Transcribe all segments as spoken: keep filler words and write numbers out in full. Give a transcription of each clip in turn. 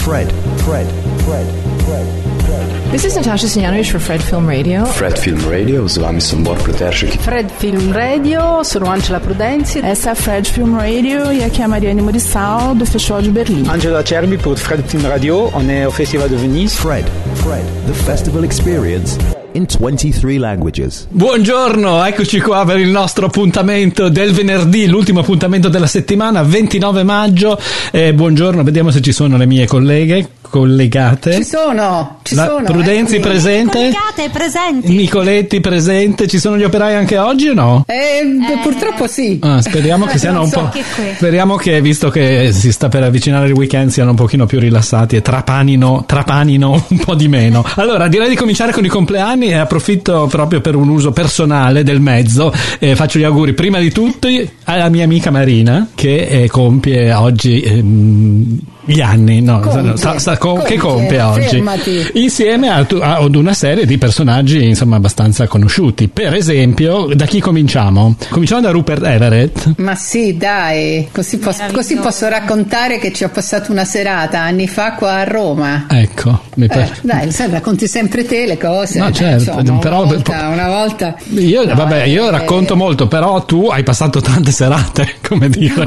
Fred, Fred, Fred, Fred. This is Natasha Stojanovic for Fred Film Radio. Fred Film Radio, z vami sem Bor Proteršek. Fred Film Radio, sono Angela Prudenzi. Essa é a Fred Film Radio e aqui é a Mariane Murissal do Festival de Berlim. Angela Cerbi pour Fred Film Radio, on est au Festival de Venise. Fred, Fred, the festival experience in twenty-three languages. Buongiorno, eccoci qua per il nostro appuntamento del venerdì, l'ultimo appuntamento della settimana, ventinove maggio. Eh, buongiorno, vediamo se ci sono le mie colleghe, collegate. Ci sono, ci La sono. Prudenzi eccomi. presente. Collegate, presenti. Nicoletti presente. Ci sono gli operai anche oggi o no? Eh, Eh. Purtroppo sì. Ah, speriamo che siano un so. po'. Che qui. Speriamo che, visto che si sta per avvicinare il weekend, siano un pochino più rilassati e trapanino, trapanino un po' di meno. Allora, direi di cominciare con i compleanni e approfitto proprio per un uso personale del mezzo e faccio gli auguri prima di tutti alla mia amica Marina che eh, compie oggi ehm, gli anni, no, Compie, sta, sta, com- compie, che compie oggi fermati. insieme a, tu- a- ad una serie di personaggi insomma abbastanza conosciuti. Per esempio, da chi cominciamo? Cominciamo da Rupert Everett. Ma sì, dai, così, pos- così posso raccontare che ci ho passato una serata anni fa qua a Roma. Ecco, mi Eh, piace. dai, sai, racconti sempre te le cose. No, eh, certo, insomma, una però- volta, una volta. Io, No, vabbè, io eh, racconto molto, però tu hai passato tante serate, come dire.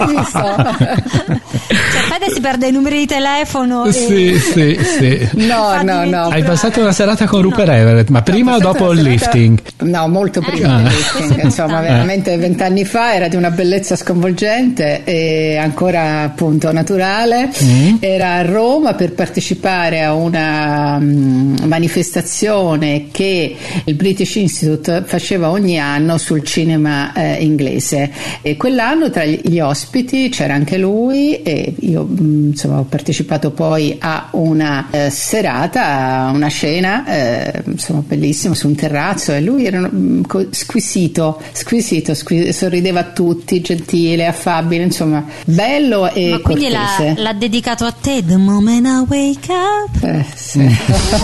Cioè, Fede si perde i numeri di telefono. Sì, e... sì, sì. No, no, no. Hai passato una serata con Rupert Everett, ma prima o dopo il lifting? No, molto prima Ah. del lifting, insomma, veramente vent'anni fa, era di una bellezza sconvolgente e ancora appunto naturale. Mm. Era a Roma per partecipare a una mm, manifestazione che il British Institute faceva ogni anno sul cinema eh, inglese, e quell'anno tra gli, gli ospiti c'era anche lui e io mm, insomma ho partecipato poi a una eh, serata, una scena eh, insomma bellissima su un terrazzo, e lui era mm, co- squisito, squisito, squi- sorrideva a tutti, gentile, affabile, insomma bello e Ma quindi l'ha, cortese. l'ha dedicato a te, The Moment I Wake Up. Eh, sì.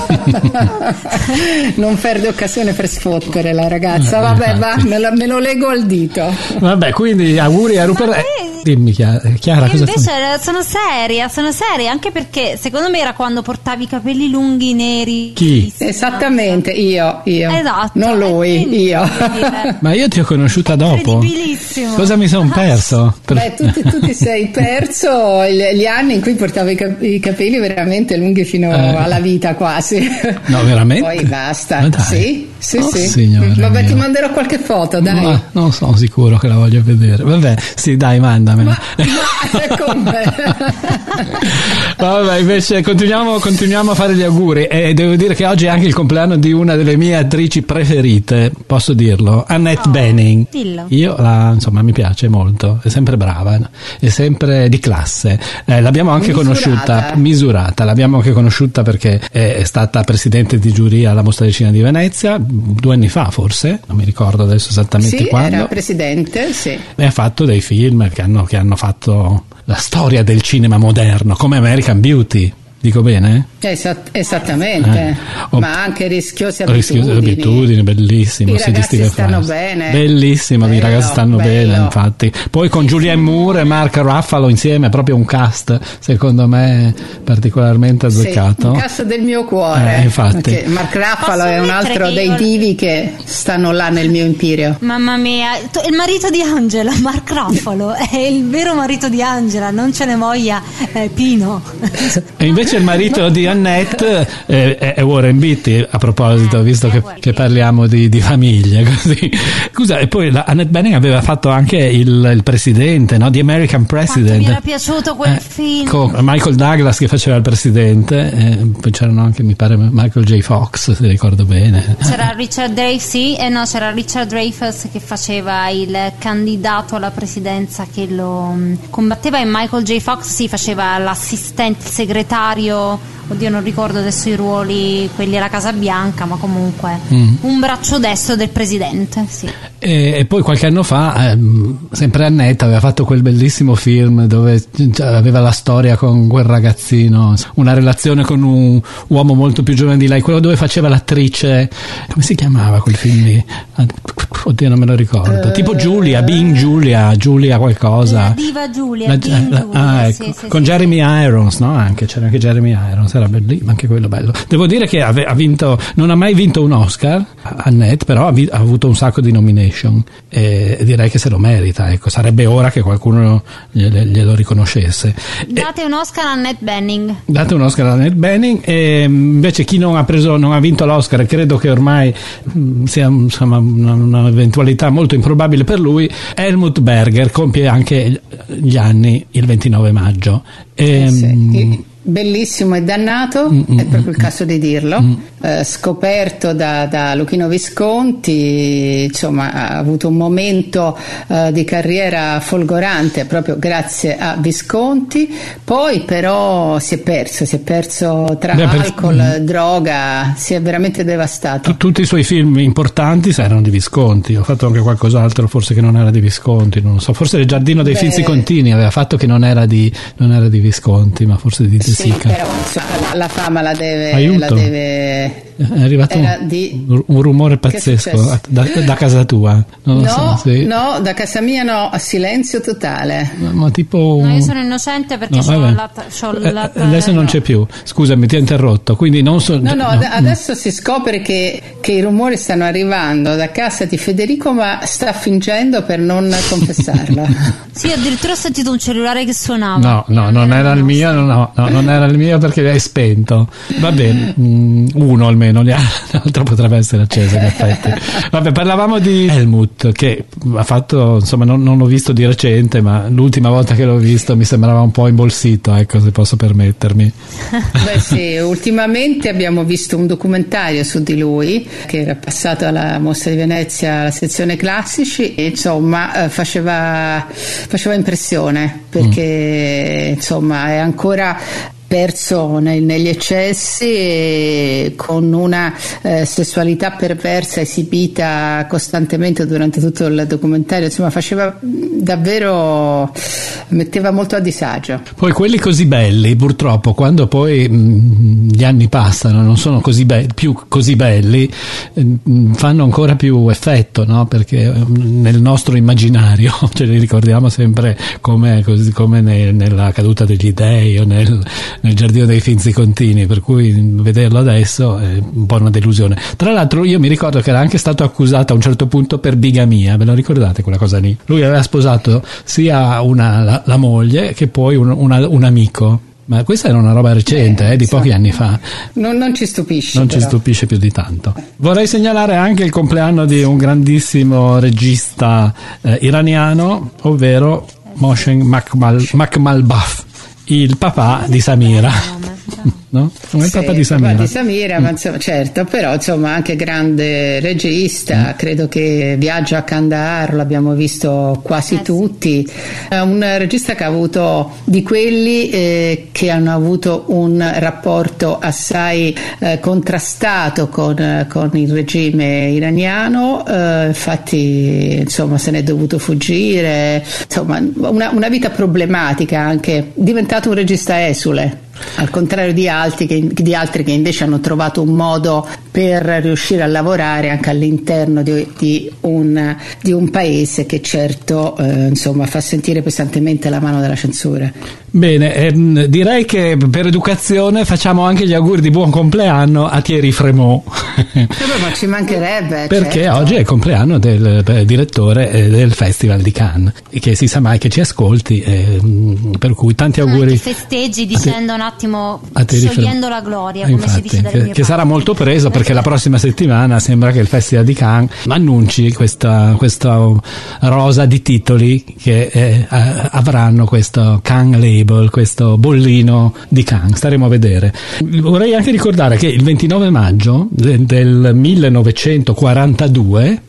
Non perde occasione per sfottere la ragazza. Vabbè, va, me lo, me lo leggo al dito. Vabbè, quindi auguri a Rupert. Ma Eh, poi- Dimmi, Chiara, Chiara Io cosa invece stai- sono seria, sono seria, anche perché secondo me era quando portavi i capelli lunghi neri. Chi? Esattamente, io, io. Esatto. Non lui, E quindi, io. voglio dire, Ma io ti ho conosciuta dopo. Credibilissimo. Cosa mi sono perso? Per- Beh, tu, ti- tu ti sei perso gli, gli anni in cui portavi i, cap- i capelli veramente lunghi fino Eh. alla vita quasi. No, veramente? Poi basta. Ma dai. Sì, sì, Oh, sì. signore Vabbè, mio. ti manderò qualche foto, dai. Ma non sono sicuro che la voglio vedere. Vabbè, sì, dai, mandamela. Ma come? Vabbè, invece continuiamo, continuiamo a fare gli auguri e devo dire che oggi è anche il compleanno di una delle mie attrici preferite, posso dirlo, Annette Oh, Bening. dillo. Io la, insomma, mi piace molto, è sempre brava, è sempre di classe. Eh, l'abbiamo anche Misurata. conosciuta, misurata, l'abbiamo anche conosciuta perché è, è stata presidente di giuria alla Mostra di Cinema di Venezia due anni fa forse, non mi ricordo adesso esattamente Sì, quando. era presidente, sì. E ha fatto dei film che hanno, che hanno fatto la storia del cinema moderno, come American Beauty, dico bene? Esat- esattamente, Eh, ho- ma anche rischiose abitudini. Rischiose abitudini, bellissimo. I sì, di ragazzi Stephen stanno Fry. bene. Bellissimo, i Bello, ragazzi stanno bello. bene, infatti. Poi con Julianne Moore e Mark Ruffalo insieme, proprio un cast, secondo me, particolarmente Sì, azzeccato. un cast del mio cuore. Eh, infatti. Perché Mark Ruffalo Posso è un mettere altro che dei io- divi che stanno là nel mio imperio. Mamma mia, tu- il marito di Angela, Mark Ruffalo, è il vero marito di Angela, non ce ne voglia eh, Pino. E invece il marito di Annette eh, è è Warren Beatty, a proposito, Eh, visto è che, Warren che Beatty. parliamo di, di famiglia, così. Scusa, e poi la Annette Bening aveva fatto anche il, il presidente, no? Di American Quanto President. mi era piaciuto quel Eh, film. con Michael Douglas che faceva il presidente, e poi c'erano anche, mi pare, Michael J. Fox, se ricordo bene. C'era Richard Dreyfuss, sì, e no, c'era Richard Dreyfuss che faceva il candidato alla presidenza che lo mh, combatteva, e Michael J. Fox sì, faceva l'assistente, il segretario oddio non ricordo adesso i ruoli, quelli alla Casa Bianca, ma comunque mm. un braccio destro del presidente, sì. E, e poi qualche anno fa, ehm, sempre Annette aveva fatto quel bellissimo film dove aveva la storia con quel ragazzino, una relazione con un uomo molto più giovane di lei, quello dove faceva l'attrice, come si chiamava quel film lì? Oddio, non me lo ricordo. Uh, tipo Giulia, Being Giulia, Giulia qualcosa. La diva Giulia, la, Being la, Giulia, ah, ecco, sì, sì, con sì. Jeremy Irons, no? Anche c'era anche Jeremy Irons, era bellissimo, anche quello bello. Devo dire che ha, ha vinto, non ha mai vinto un Oscar, Annette, però ha, vi, ha avuto un sacco di nomination e direi che se lo merita, ecco, sarebbe ora che qualcuno glielo, glielo riconoscesse. Date e, un Oscar a Annette Bening. Date un Oscar a Annette Bening, e invece chi non ha preso, non ha vinto l'Oscar, e credo che ormai mh, sia insomma una, un'eventualità molto improbabile per lui, Helmut Berger compie anche gli anni il ventinove maggio. E, eh sì. Bellissimo e dannato, mm, è proprio mm, il caso di dirlo, mm. eh, scoperto da, da Luchino Visconti, insomma ha avuto un momento eh, di carriera folgorante proprio grazie a Visconti, poi però si è perso, si è perso tra Beh, alcol, per... droga, si è veramente devastato. T- tutti i suoi film importanti erano di Visconti, ho fatto anche qualcos'altro forse che non era di Visconti, non lo so, forse Il Giardino dei Beh... Finzi Contini aveva fatto che non era di, non era di Visconti, ma forse di Sì, Sica. Però insomma, la, la fama la deve, la deve è arrivato un, di... un rumore pazzesco da, da casa tua, non lo no, so, sì. no, da casa mia no, a silenzio totale. Ma, ma tipo no, io sono innocente perché no, c'ho la, c'ho eh, la adesso non c'è più, scusami, ti ho interrotto, quindi non so no, no, no ad- adesso si scopre che, che i rumori stanno arrivando da casa di Federico, ma sta fingendo per non confessarlo. Sì, addirittura ho sentito un cellulare che suonava. No, no, non era il mio, no, no, no, non era il mio perché è spento. Va bene, uno almeno, l'altro potrebbe essere acceso in effetti. Vabbè, parlavamo di Helmut che ha fatto, insomma, non, non l'ho visto di recente, ma l'ultima volta che l'ho visto mi sembrava un po' imbolsito, ecco, se posso permettermi. Beh sì, ultimamente abbiamo visto un documentario su di lui che era passato alla Mostra di Venezia, alla sezione classici, e insomma eh, faceva faceva impressione perché mm. insomma è ancora perso nei, negli eccessi e con una eh, sessualità perversa esibita costantemente durante tutto il documentario, insomma faceva davvero, metteva molto a disagio. Poi quelli così belli purtroppo quando poi mh, gli anni passano non sono così be- più così belli, mh, fanno ancora più effetto, no? Perché mh, nel nostro immaginario ce li ricordiamo sempre come, così, come ne, nella caduta degli dei o nel nel Giardino dei Finzi Contini, per cui vederlo adesso è un po' una delusione. Tra l'altro io mi ricordo che era anche stato accusato a un certo punto per bigamia, ve lo ricordate quella cosa lì? Lui aveva sposato sia una, la, la moglie che poi un, una, un amico. Ma questa era una roba recente, eh, eh, di so. pochi anni fa. Non, non ci stupisce. Non però. ci stupisce più di tanto. Vorrei segnalare anche il compleanno di un grandissimo regista eh, iraniano, ovvero Mohsen Makhmalbaf, il papà di Samira, no? Come il sì, papà di Samira. Papà di Samira, ma insomma, certo, però insomma anche grande regista, mm. credo che Viaggio a Kandahar l'abbiamo visto quasi eh, tutti, sì. Un regista che ha avuto di quelli eh, che hanno avuto un rapporto assai eh, contrastato con, con il regime iraniano, eh, infatti insomma se ne è dovuto fuggire, insomma una, una vita problematica, anche diventato un regista esule, al contrario di altri, che, di altri che invece hanno trovato un modo per riuscire a lavorare anche all'interno di, di, un, di un paese che certo eh, insomma fa sentire pesantemente la mano della censura. Bene, ehm, direi che per educazione facciamo anche gli auguri di buon compleanno a Thierry Frémaux. Eh, ma ci mancherebbe, perché certo. Oggi è il compleanno del eh, direttore eh, del Festival di Cannes, che si sa mai che ci ascolti, eh, per cui tanti auguri. Che festeggi dicendo un attimo, sciogliendo Frémaux. La gloria, come infatti, si dice dalle che, mie che parti. sarà molto preso perché la prossima settimana sembra che il Festival di Cannes annunci questa, questa rosa di titoli che eh, avranno questo Cannes Label, questo bollino di Cannes. Staremo a vedere. Vorrei anche ricordare che il ventinove maggio del, del millenovecentoquarantadue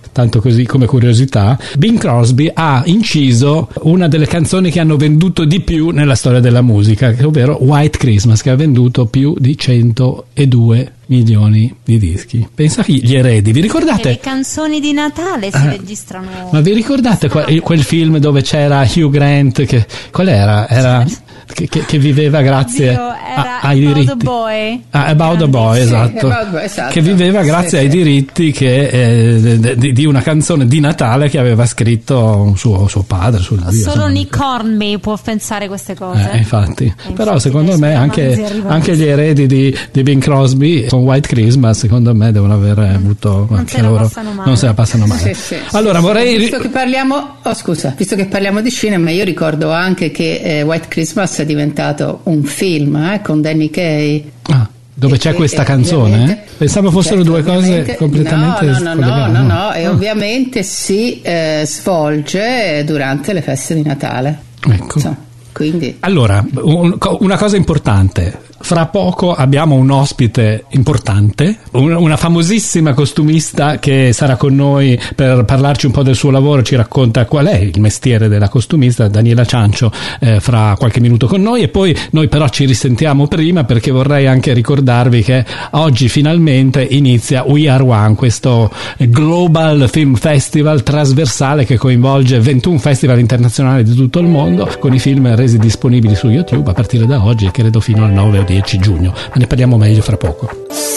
tanto così come curiosità, Bing Crosby ha inciso una delle canzoni che hanno venduto di più nella storia della musica, ovvero White Christmas, che ha venduto più di centodue milioni di dischi. Pensa gli eredi, vi ricordate? E le canzoni di Natale si eh, registrano. Ma vi ricordate quel, quel film dove c'era Hugh Grant che qual era? Era che, che, che viveva grazie Oddio, era a, ai diritti. About the Boy. Ah, About the Boy, esatto. Sì, About Boy, esatto. Che viveva grazie sì, ai sì. diritti che, eh, di, di una canzone di Natale che aveva scritto suo, suo padre. Suo Dio, Solo insomma. Nick Hornby può pensare queste cose. Eh, infatti. E Però infatti secondo me anche, anche gli eredi di, di Bing Crosby con White Christmas secondo me devono aver avuto non anche se la loro passano male. non se la passano male. Sì, sì, allora sì, vorrei visto che parliamo oh, scusa visto che parliamo di cinema, io ricordo anche che eh, White Christmas è diventato un film eh, con Danny Kaye. ah, dove c'è E- questa e canzone? ovviamente- Pensavo fossero certo, due cose ovviamente- completamente no no no no scollegate. no, no, e Ah, ovviamente si eh, svolge durante le feste di Natale, ecco. insomma, quindi Allora, un- una cosa importante. Fra poco abbiamo un ospite importante, un- una famosissima costumista che sarà con noi per parlarci un po' del suo lavoro, ci racconta qual è il mestiere della costumista, Daniela Ciancio, eh, fra qualche minuto con noi, e poi noi però ci risentiamo prima perché vorrei anche ricordarvi che oggi finalmente inizia We Are One, questo Global Film Festival trasversale che coinvolge ventuno festival internazionali di tutto il mondo, con i film resi disponibili su YouTube a partire da oggi e credo fino al nove o dieci giugno, ma ne parliamo meglio fra poco.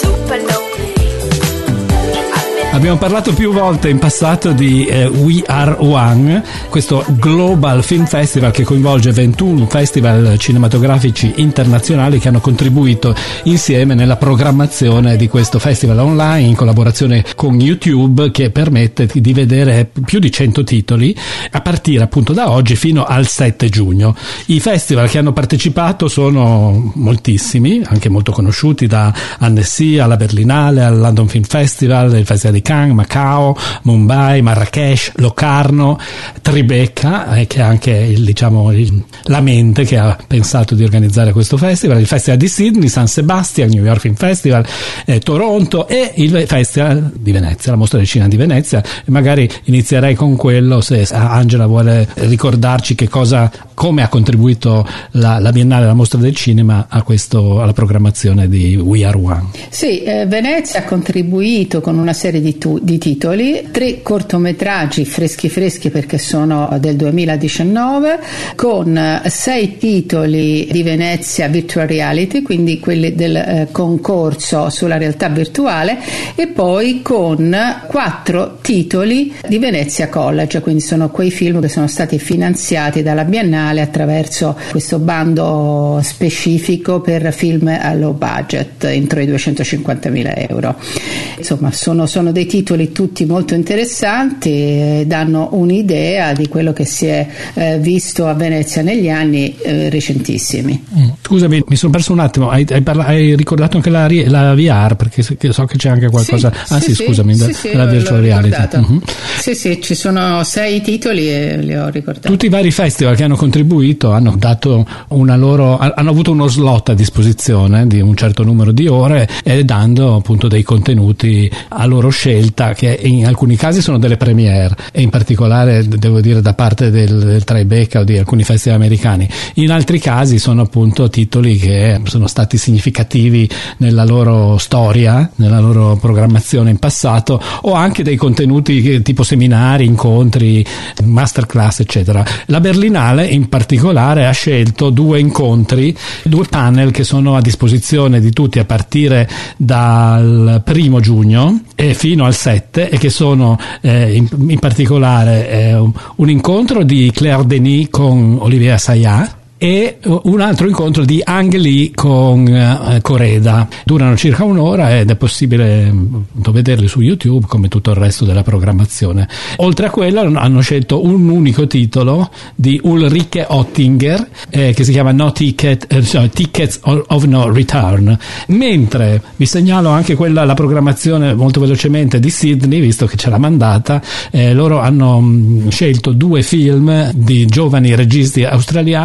Abbiamo parlato più volte in passato di eh, We Are One, questo Global Film Festival che coinvolge ventuno festival cinematografici internazionali che hanno contribuito insieme nella programmazione di questo festival online in collaborazione con YouTube, che permette di vedere più di cento titoli a partire appunto da oggi fino al sette giugno. I festival che hanno partecipato sono moltissimi, anche molto conosciuti, da Annecy alla Berlinale, al London Film Festival, il Festival di Cannes, Macao, Mumbai, Marrakesh, Locarno, Tribeca, eh, che è anche il, diciamo, il, la mente che ha pensato di organizzare questo festival, il Festival di Sydney, San Sebastian, New York Film Festival, eh, Toronto e il Festival di Venezia, la mostra del cinema di Venezia. E magari inizierei con quello, se Angela vuole ricordarci che cosa, come ha contribuito la, la Biennale, la mostra del cinema a questo, alla programmazione di We Are One. Sì, eh, Venezia ha contribuito con una serie di, tu- di titoli, tre cortometraggi freschi freschi perché sono del duemiladiciannove, con eh, sei titoli di Venezia Virtual Reality, quindi quelli del eh, concorso sulla realtà virtuale, e poi con quattro titoli di Venezia College, quindi sono quei film che sono stati finanziati dalla Biennale attraverso questo bando specifico per film a low budget entro i duecentocinquantamila euro. Insomma, sono, sono dei titoli tutti molto interessanti, eh, danno un'idea di quello che si è eh, visto a Venezia negli anni eh, recentissimi. Mm. Scusami, mi sono perso un attimo, hai, hai, parla- hai ricordato anche la, ri- la V R, perché so che, so che c'è anche qualcosa. Sì, ah sì, sì, scusami, sì, da, sì, la l'ho- virtual l'ho reality. ricordato. Mhm. Sì, sì, ci sono sei titoli e li ho ricordati. Tutti i vari festival che hanno contribuito hanno dato una loro, hanno avuto uno slot a disposizione di un certo numero di ore e dando appunto dei contenuti a loro scelta, che in alcuni casi sono delle premiere, e in particolare devo dire da parte del, del Tribeca o di alcuni festival americani. In altri casi sono appunto titoli che sono stati significativi nella loro storia, nella loro programmazione in passato, o anche dei contenuti che, tipo seminari, incontri, masterclass eccetera. La Berlinale in particolare ha scelto due incontri, due panel che sono a disposizione di tutti a partire dal primo giugno e fino al sette, e che sono eh, in, in particolare eh, un, un incontro di Claire Denis con Olivier Assayas e un altro incontro di Ang Lee con uh, Coreda. Durano circa un'ora ed è possibile uh, vederli su YouTube come tutto il resto della programmazione. Oltre a quello hanno scelto un unico titolo di Ulrike Oettinger eh, che si chiama No Ticket, eh, sorry, Tickets of No Return, mentre vi segnalo anche quella, la programmazione molto velocemente di Sydney, visto che ce l'ha mandata. Eh, loro hanno mh, scelto due film di giovani registi australiani, uno si chiama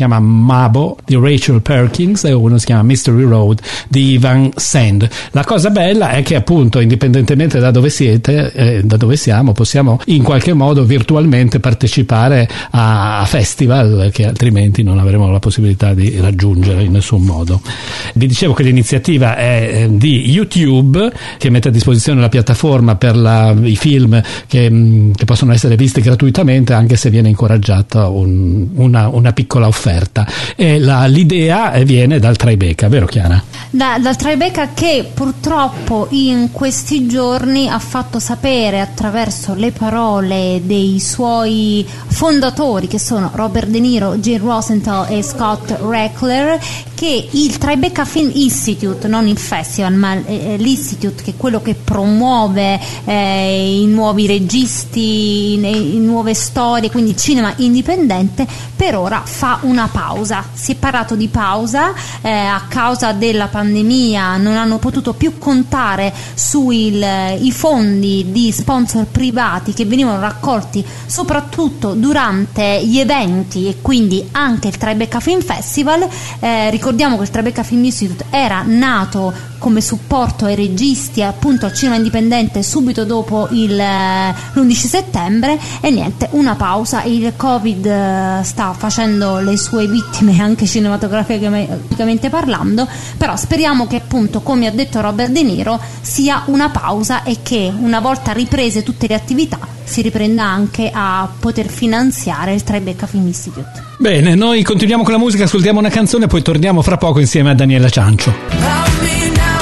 chiama Mabo di Rachel Perkins e uno si chiama Mystery Road di Ivan Sand. La cosa bella è che appunto indipendentemente da dove siete, eh, da dove siamo, possiamo in qualche modo virtualmente partecipare a, a festival che altrimenti non avremo la possibilità di raggiungere in nessun modo. Vi dicevo che l'iniziativa è eh, di YouTube, che mette a disposizione la piattaforma per la, i film che, che possono essere visti gratuitamente, anche se viene incoraggiata un, una, una piccola offerta. E la, l'idea viene dal Tribeca, vero Chiara? Da, dal Tribeca, che purtroppo in questi giorni ha fatto sapere attraverso le parole dei suoi fondatori, che sono Robert De Niro, Gene Rosenthal e Scott Reckler, che il Tribeca Film Institute, non il festival ma eh, l'Institute, che è quello che promuove eh, i nuovi registi, i, i nuove storie, quindi cinema indipendente, per ora fa una pausa. Si è parlato di pausa eh, a causa della pandemia, non hanno potuto più contare sui i fondi di sponsor privati che venivano raccolti soprattutto durante gli eventi, e quindi anche il Tribeca Film Festival. Eh, ricordiamo che il Tribeca Film Institute era nato come supporto ai registi, appunto al cinema indipendente, subito dopo il, l'undici settembre, e niente, una pausa. Il Covid eh, sta facendo le sue vittime anche cinematograficamente parlando, però speriamo che appunto, come ha detto Robert De Niro, sia una pausa e che una volta riprese tutte le attività si riprenda anche a poter finanziare il Tribeca Film Institute. Bene, noi continuiamo con la musica, ascoltiamo una canzone e poi torniamo fra poco insieme a Daniela Ciancio.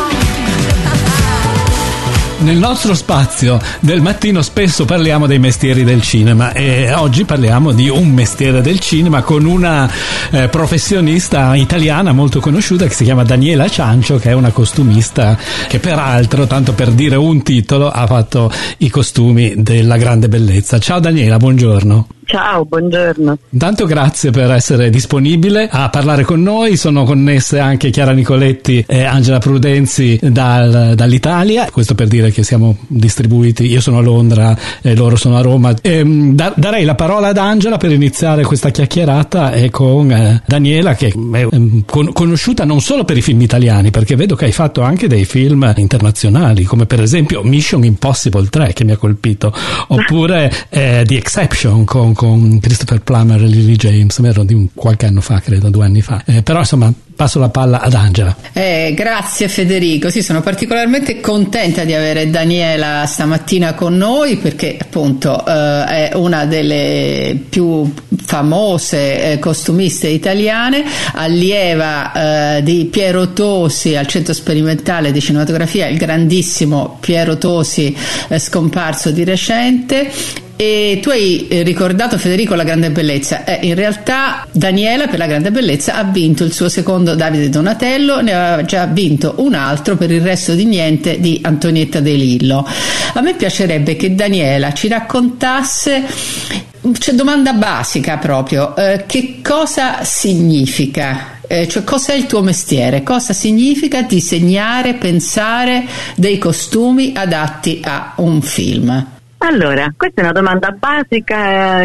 Nel nostro spazio del mattino spesso parliamo dei mestieri del cinema, e oggi parliamo di un mestiere del cinema con una eh, professionista italiana molto conosciuta che si chiama Daniela Ciancio, che è una costumista che peraltro, tanto per dire un titolo, ha fatto i costumi della Grande Bellezza. Ciao Daniela, buongiorno. Ciao, buongiorno. Intanto grazie per essere disponibile a parlare con noi. Sono connesse anche Chiara Nicoletti e Angela Prudenzi dal, dall'Italia. Questo per dire che siamo distribuiti, io sono a Londra e loro sono a Roma. E, da, darei la parola ad Angela per iniziare questa chiacchierata, e con eh, Daniela, che è eh, con, conosciuta non solo per i film italiani, perché vedo che hai fatto anche dei film internazionali, come per esempio Mission Impossible tre, che mi ha colpito, oppure eh, The Exception con con Christopher Plummer e Lily James, vero, di qualche anno fa, credo due anni fa. Eh, però insomma passo la palla ad Angela. Eh, grazie Federico, sì, sono particolarmente contenta di avere Daniela stamattina con noi, perché appunto eh, è una delle più famose eh, costumiste italiane, allieva eh, di Piero Tosi al Centro Sperimentale di Cinematografia, il grandissimo Piero Tosi eh, scomparso di recente. E tu hai ricordato, Federico, La Grande Bellezza. Eh, in realtà Daniela per La Grande Bellezza ha vinto il suo secondo Davide Donatello, ne aveva già vinto un altro, Per il resto di niente, di Antonietta De Lillo. A me piacerebbe che Daniela ci raccontasse, c'è domanda basica proprio, eh, che cosa significa? Eh, cioè, cos'è il tuo mestiere? Cosa significa disegnare, pensare dei costumi adatti a un film? Allora, questa è una domanda basica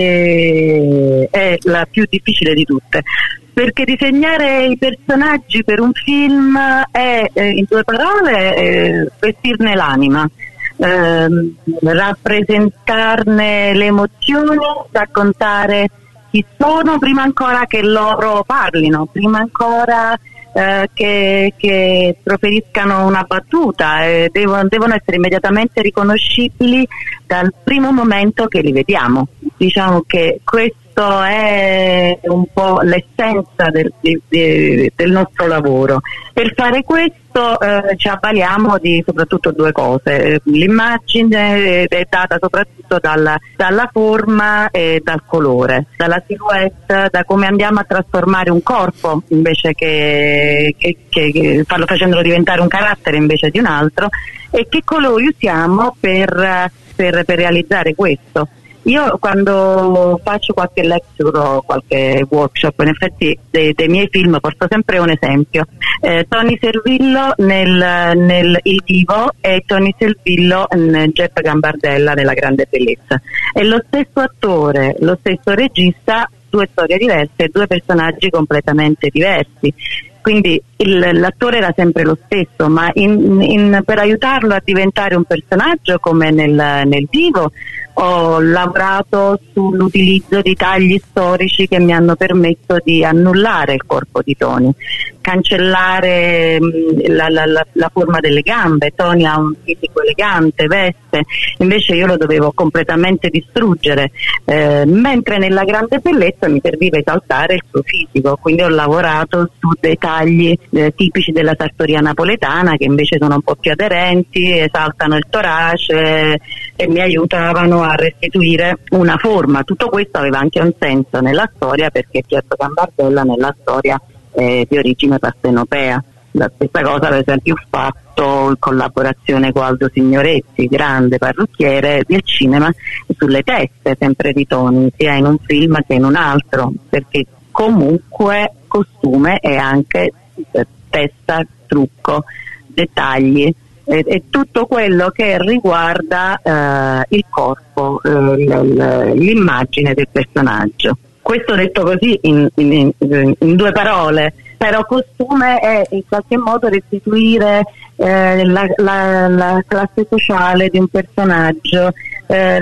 che è la più difficile di tutte, perché disegnare i personaggi per un film è, in due parole, vestirne l'anima, eh, rappresentarne le emozioni, raccontare chi sono prima ancora che loro parlino, prima ancora Eh, che, che proferiscano una battuta, eh, devono, devono essere immediatamente riconoscibili dal primo momento che li vediamo. Diciamo che questo è un po' l'essenza del, di, di, del nostro lavoro. Per fare questo eh, ci avvaliamo di soprattutto due cose: l'immagine è data soprattutto dalla, dalla forma e dal colore, dalla silhouette, da come andiamo a trasformare un corpo invece che, che, che, che farlo, facendolo diventare un carattere invece di un altro, e che colori usiamo per, per, per realizzare questo. Io quando faccio qualche lecture o qualche workshop, in effetti dei, dei miei film porto sempre un esempio. Eh, Tony Servillo nel, nel Il Divo e Tony Servillo nel Jeff Gambardella nella Grande Bellezza. È lo stesso attore, lo stesso regista, due storie diverse, due personaggi completamente diversi. Quindi il, l'attore era sempre lo stesso, ma in, in, per aiutarlo a diventare un personaggio come nel, nel vivo ho lavorato sull'utilizzo di tagli storici che mi hanno permesso di annullare il corpo di Tony, cancellare mh, la, la, la, la forma delle gambe. Tony ha un fisico elegante, veste, invece io lo dovevo completamente distruggere, eh, mentre nella grande bellezza mi serviva esaltare il suo fisico, quindi ho lavorato su dei tagli eh, tipici della sartoria napoletana che invece sono un po' più aderenti, esaltano il torace e mi aiutavano a restituire una forma. Tutto questo aveva anche un senso nella storia, perché Pietro Gambardella nella storia è di origine partenopea. La stessa cosa per esempio ho fatto in collaborazione con Aldo Signoretti, grande parrucchiere del cinema, sulle teste sempre di Tony, sia in un film che in un altro, perché comunque costume è anche testa, trucco, dettagli e, e tutto quello che riguarda eh, il corpo, eh, l'immagine del personaggio. Questo detto così in, in, in due parole, però costume è in qualche modo restituire eh, la, la, la classe sociale di un personaggio, eh,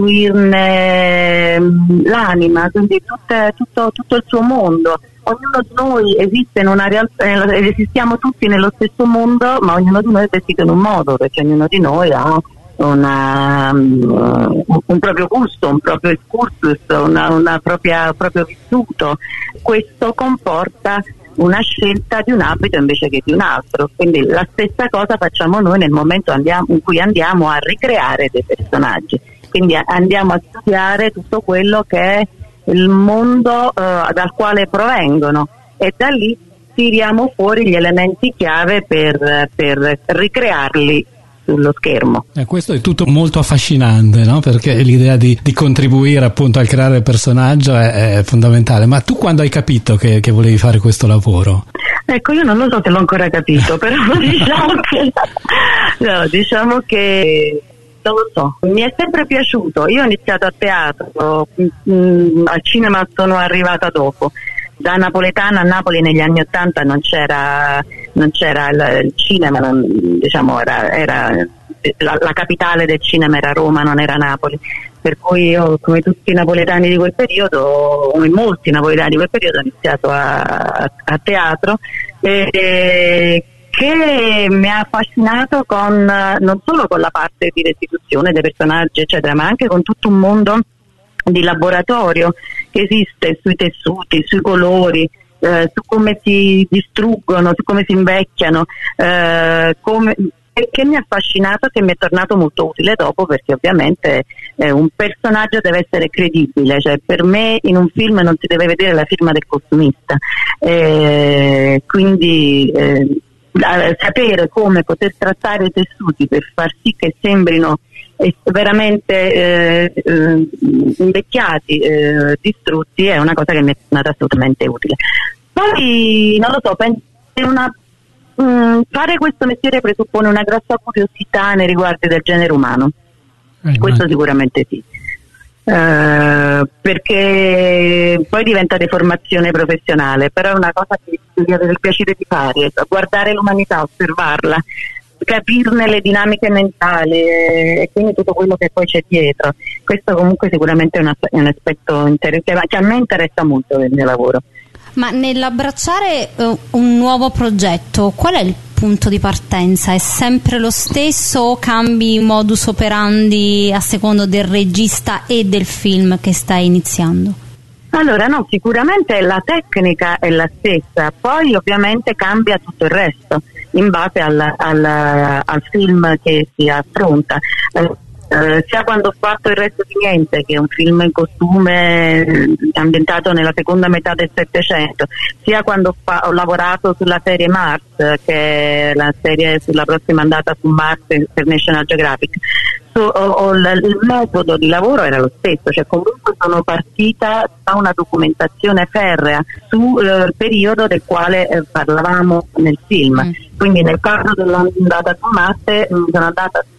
restituirne mh, l'anima, quindi tutte, tutto, tutto il suo mondo. Ognuno di noi esiste in una realtà, esistiamo tutti nello stesso mondo, ma ognuno di noi è vestito in un modo, perché ognuno di noi ha una, um, un proprio gusto, un proprio excursus, una, una propria, un proprio vissuto. Questo comporta una scelta di un abito invece che di un altro, quindi la stessa cosa facciamo noi nel momento andiamo, in cui andiamo a ricreare dei personaggi, quindi andiamo a studiare tutto quello che è il mondo uh, dal quale provengono e da lì tiriamo fuori gli elementi chiave per, per ricrearli sullo schermo. E questo è tutto molto affascinante, no? Perché l'idea di, di contribuire appunto al creare il personaggio è, è fondamentale. Ma tu quando hai capito che, che volevi fare questo lavoro? Ecco, io non lo so se l'ho ancora capito, però diciamo che no, diciamo che non lo so, mi è sempre piaciuto. Io ho iniziato a teatro, mh, al cinema sono arrivata dopo. Da napoletana a Napoli negli anni Ottanta non c'era non c'era il, il cinema, non, diciamo era, era la, la capitale del cinema era Roma, non era Napoli, per cui io, come tutti i napoletani di quel periodo, come molti napoletani di quel periodo, ho iniziato a, a, a teatro e, e che mi ha affascinato con non solo con la parte di restituzione dei personaggi eccetera, ma anche con tutto un mondo di laboratorio che esiste sui tessuti, sui colori, eh, su come si distruggono, su come si invecchiano, eh, come, che mi ha affascinato, che mi è tornato molto utile dopo, perché ovviamente eh, un personaggio deve essere credibile, cioè per me in un film non si deve vedere la firma del costumista, eh, quindi eh, sapere come poter trattare i tessuti per far sì che sembrino veramente eh, eh, invecchiati, eh, distrutti, è una cosa che mi è tornata assolutamente utile. Poi non lo so, penso che una, mh, fare questo mestiere presuppone una grossa curiosità nei riguardi del genere umano, eh, questo sicuramente sì. Uh, perché poi diventa deformazione professionale, però è una cosa che devi avere il piacere di fare, guardare l'umanità, osservarla, capirne le dinamiche mentali e quindi tutto quello che poi c'è dietro. Questo comunque sicuramente è, una, è un aspetto interessante che a me interessa molto del mio lavoro. Ma nell'abbracciare uh, un nuovo progetto, qual è il punto di partenza? È sempre lo stesso o cambi modus operandi a secondo del regista e del film che stai iniziando? Allora no, sicuramente la tecnica è la stessa, poi ovviamente cambia tutto il resto in base al, al, al film che si affronta. Eh, eh, sia quando ho fatto Il resto di niente, che è un film in costume eh, ambientato nella seconda metà del Settecento, sia quando ho, fa- ho lavorato sulla serie Mars, che è la serie sulla prossima andata su Mars per National Geographic. So, o, o l- il metodo di lavoro era lo stesso, cioè comunque sono partita da una documentazione ferrea sul eh, periodo del quale eh, parlavamo nel film. Mm. Quindi nel caso dell'andata su Marte mh, sono andata su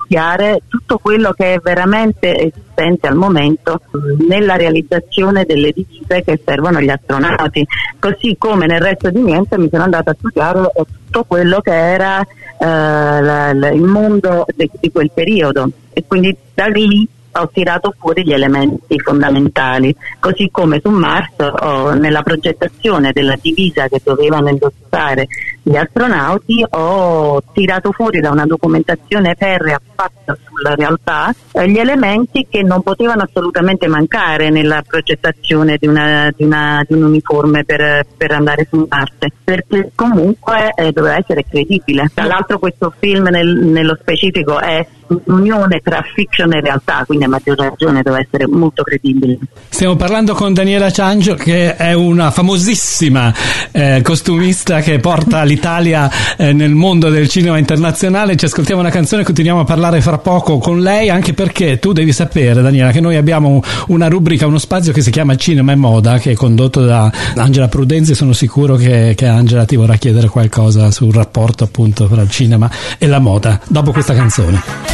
studiare tutto quello che è veramente esistente al momento nella realizzazione delle divise che servono agli astronauti, così come nel resto di niente mi sono andata a studiare tutto quello che era eh, la, la, il mondo di, di quel periodo, e quindi da lì ho tirato fuori gli elementi fondamentali, così come su Mars ho, nella progettazione della divisa che dovevano indossare gli astronauti, ho tirato fuori da una documentazione ferrea fatta sulla realtà eh, gli elementi che non potevano assolutamente mancare nella progettazione di, una, di, una, di un uniforme per, per andare su Marte, perché comunque eh, doveva essere credibile. Tra l'altro questo film nel, nello specifico è un'unione tra fiction e realtà, quindi a maggior ragione deve essere molto credibile. Stiamo parlando con Daniela Ciangio, che è una famosissima eh, costumista che porta l'Italia eh, nel mondo del cinema internazionale. Ci ascoltiamo una canzone e continuiamo a parlare fra poco con lei, anche perché tu devi sapere, Daniela, che noi abbiamo una rubrica, uno spazio che si chiama Cinema e Moda, che è condotto da Angela Prudenzi. Sono sicuro che, che Angela ti vorrà chiedere qualcosa sul rapporto appunto tra il cinema e la moda dopo questa canzone.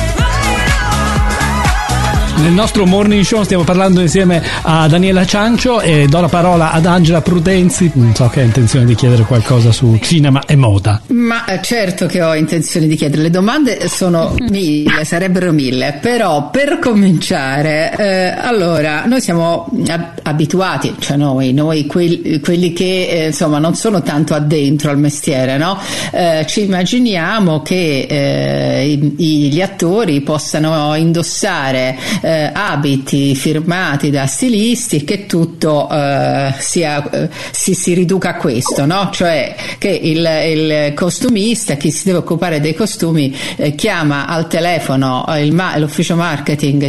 Nel nostro morning show stiamo parlando insieme a Daniela Ciangio e do la parola ad Angela Prudenzi. Non so che ha intenzione di chiedere qualcosa su cinema e moda. Ma certo che ho intenzione di chiedere. Le domande sono mille, sarebbero mille, però per cominciare, eh, allora noi siamo ab- abituati, cioè noi, noi quelli, quelli che eh, insomma non sono tanto addentro al mestiere, no? Eh, ci immaginiamo che eh, i, gli attori possano indossare eh, abiti firmati da stilisti e che tutto eh, sia, eh, si, si riduca a questo, no? Cioè che il, il costumista, chi si deve occupare dei costumi, eh, chiama al telefono il ma- l'ufficio marketing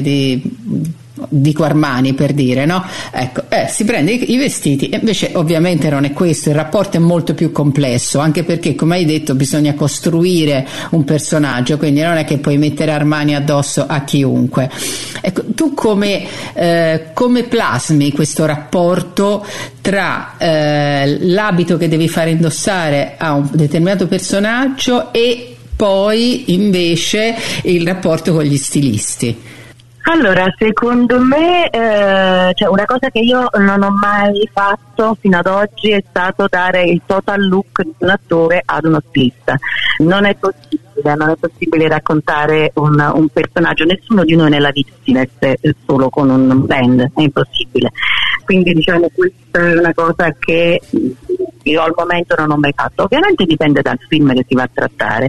di dico Armani per dire, no? Ecco, eh, si prende i, i vestiti, e invece ovviamente non è questo, il rapporto è molto più complesso, anche perché, come hai detto, bisogna costruire un personaggio, quindi non è che puoi mettere Armani addosso a chiunque. Ecco, tu come, eh, come plasmi questo rapporto tra eh, l'abito che devi fare indossare a un determinato personaggio e poi invece il rapporto con gli stilisti? Allora, secondo me, eh, cioè una cosa che io non ho mai fatto fino ad oggi è stato dare il total look di un attore ad uno stilista. Non è possibile, non è possibile raccontare un, un personaggio, nessuno di noi nella vita si veste solo con un blend, è impossibile. Quindi diciamo questa è una cosa che io al momento non ho mai fatto. Ovviamente dipende dal film che si va a trattare.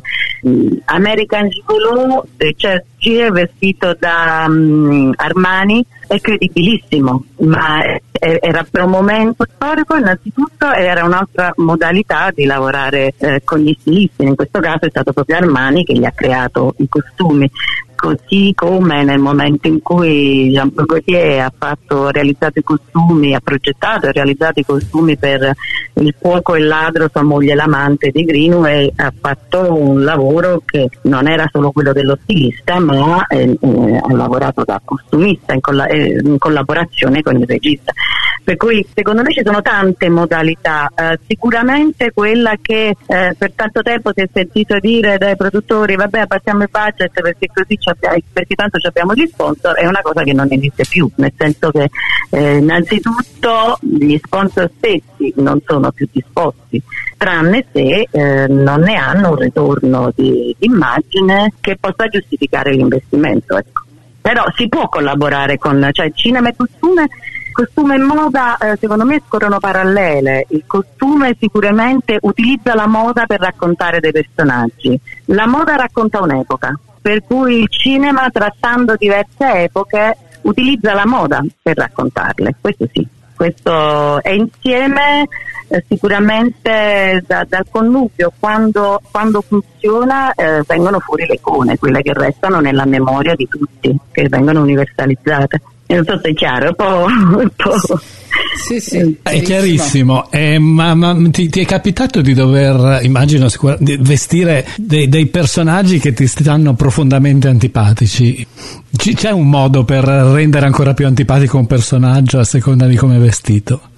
American Gigolo, cioè G vestito da um, Armani è credibilissimo, ma era per un momento storico innanzitutto, era un'altra modalità di lavorare eh, con gli stilisti. In questo caso è stato proprio Armani che gli ha creato i costumi, così come nel momento in cui Jean-Paul Gaultier ha fatto, realizzato i costumi, ha progettato e realizzato i costumi per Il fuoco e il ladro, sua moglie l'amante di Greenway, ha fatto un lavoro che non era solo quello dello stilista, ma eh, eh, ha lavorato da costumista in, colla- eh, in collaborazione con il regista. Per cui secondo me ci sono tante modalità, eh, sicuramente quella che eh, per tanto tempo si è sentito dire dai produttori vabbè abbassiamo il budget perché così ci abbiamo, perché tanto ci abbiamo gli sponsor, è una cosa che non esiste più, nel senso che eh, innanzitutto gli sponsor stessi non sono più disposti, tranne se eh, non ne hanno un ritorno di immagine che possa giustificare l'investimento, ecco. Però si può collaborare con, cioè cinema e costume costume e moda eh, secondo me scorrono parallele. Il costume sicuramente utilizza la moda per raccontare dei personaggi, la moda racconta un'epoca, per cui il cinema, trattando diverse epoche, utilizza la moda per raccontarle, questo sì. Questo è insieme eh, sicuramente da, dal connubio, quando, quando funziona eh, vengono fuori le icone, quelle che restano nella memoria di tutti, che vengono universalizzate. Non so se è chiaro, un po', un po'. Sì, sì, è chiarissimo. Eh, ma, ma ti, ti è capitato di dover, immagino, sicur- di vestire dei, dei personaggi che ti stanno profondamente antipatici? C- c'è un modo per rendere ancora più antipatico un personaggio a seconda di come è vestito?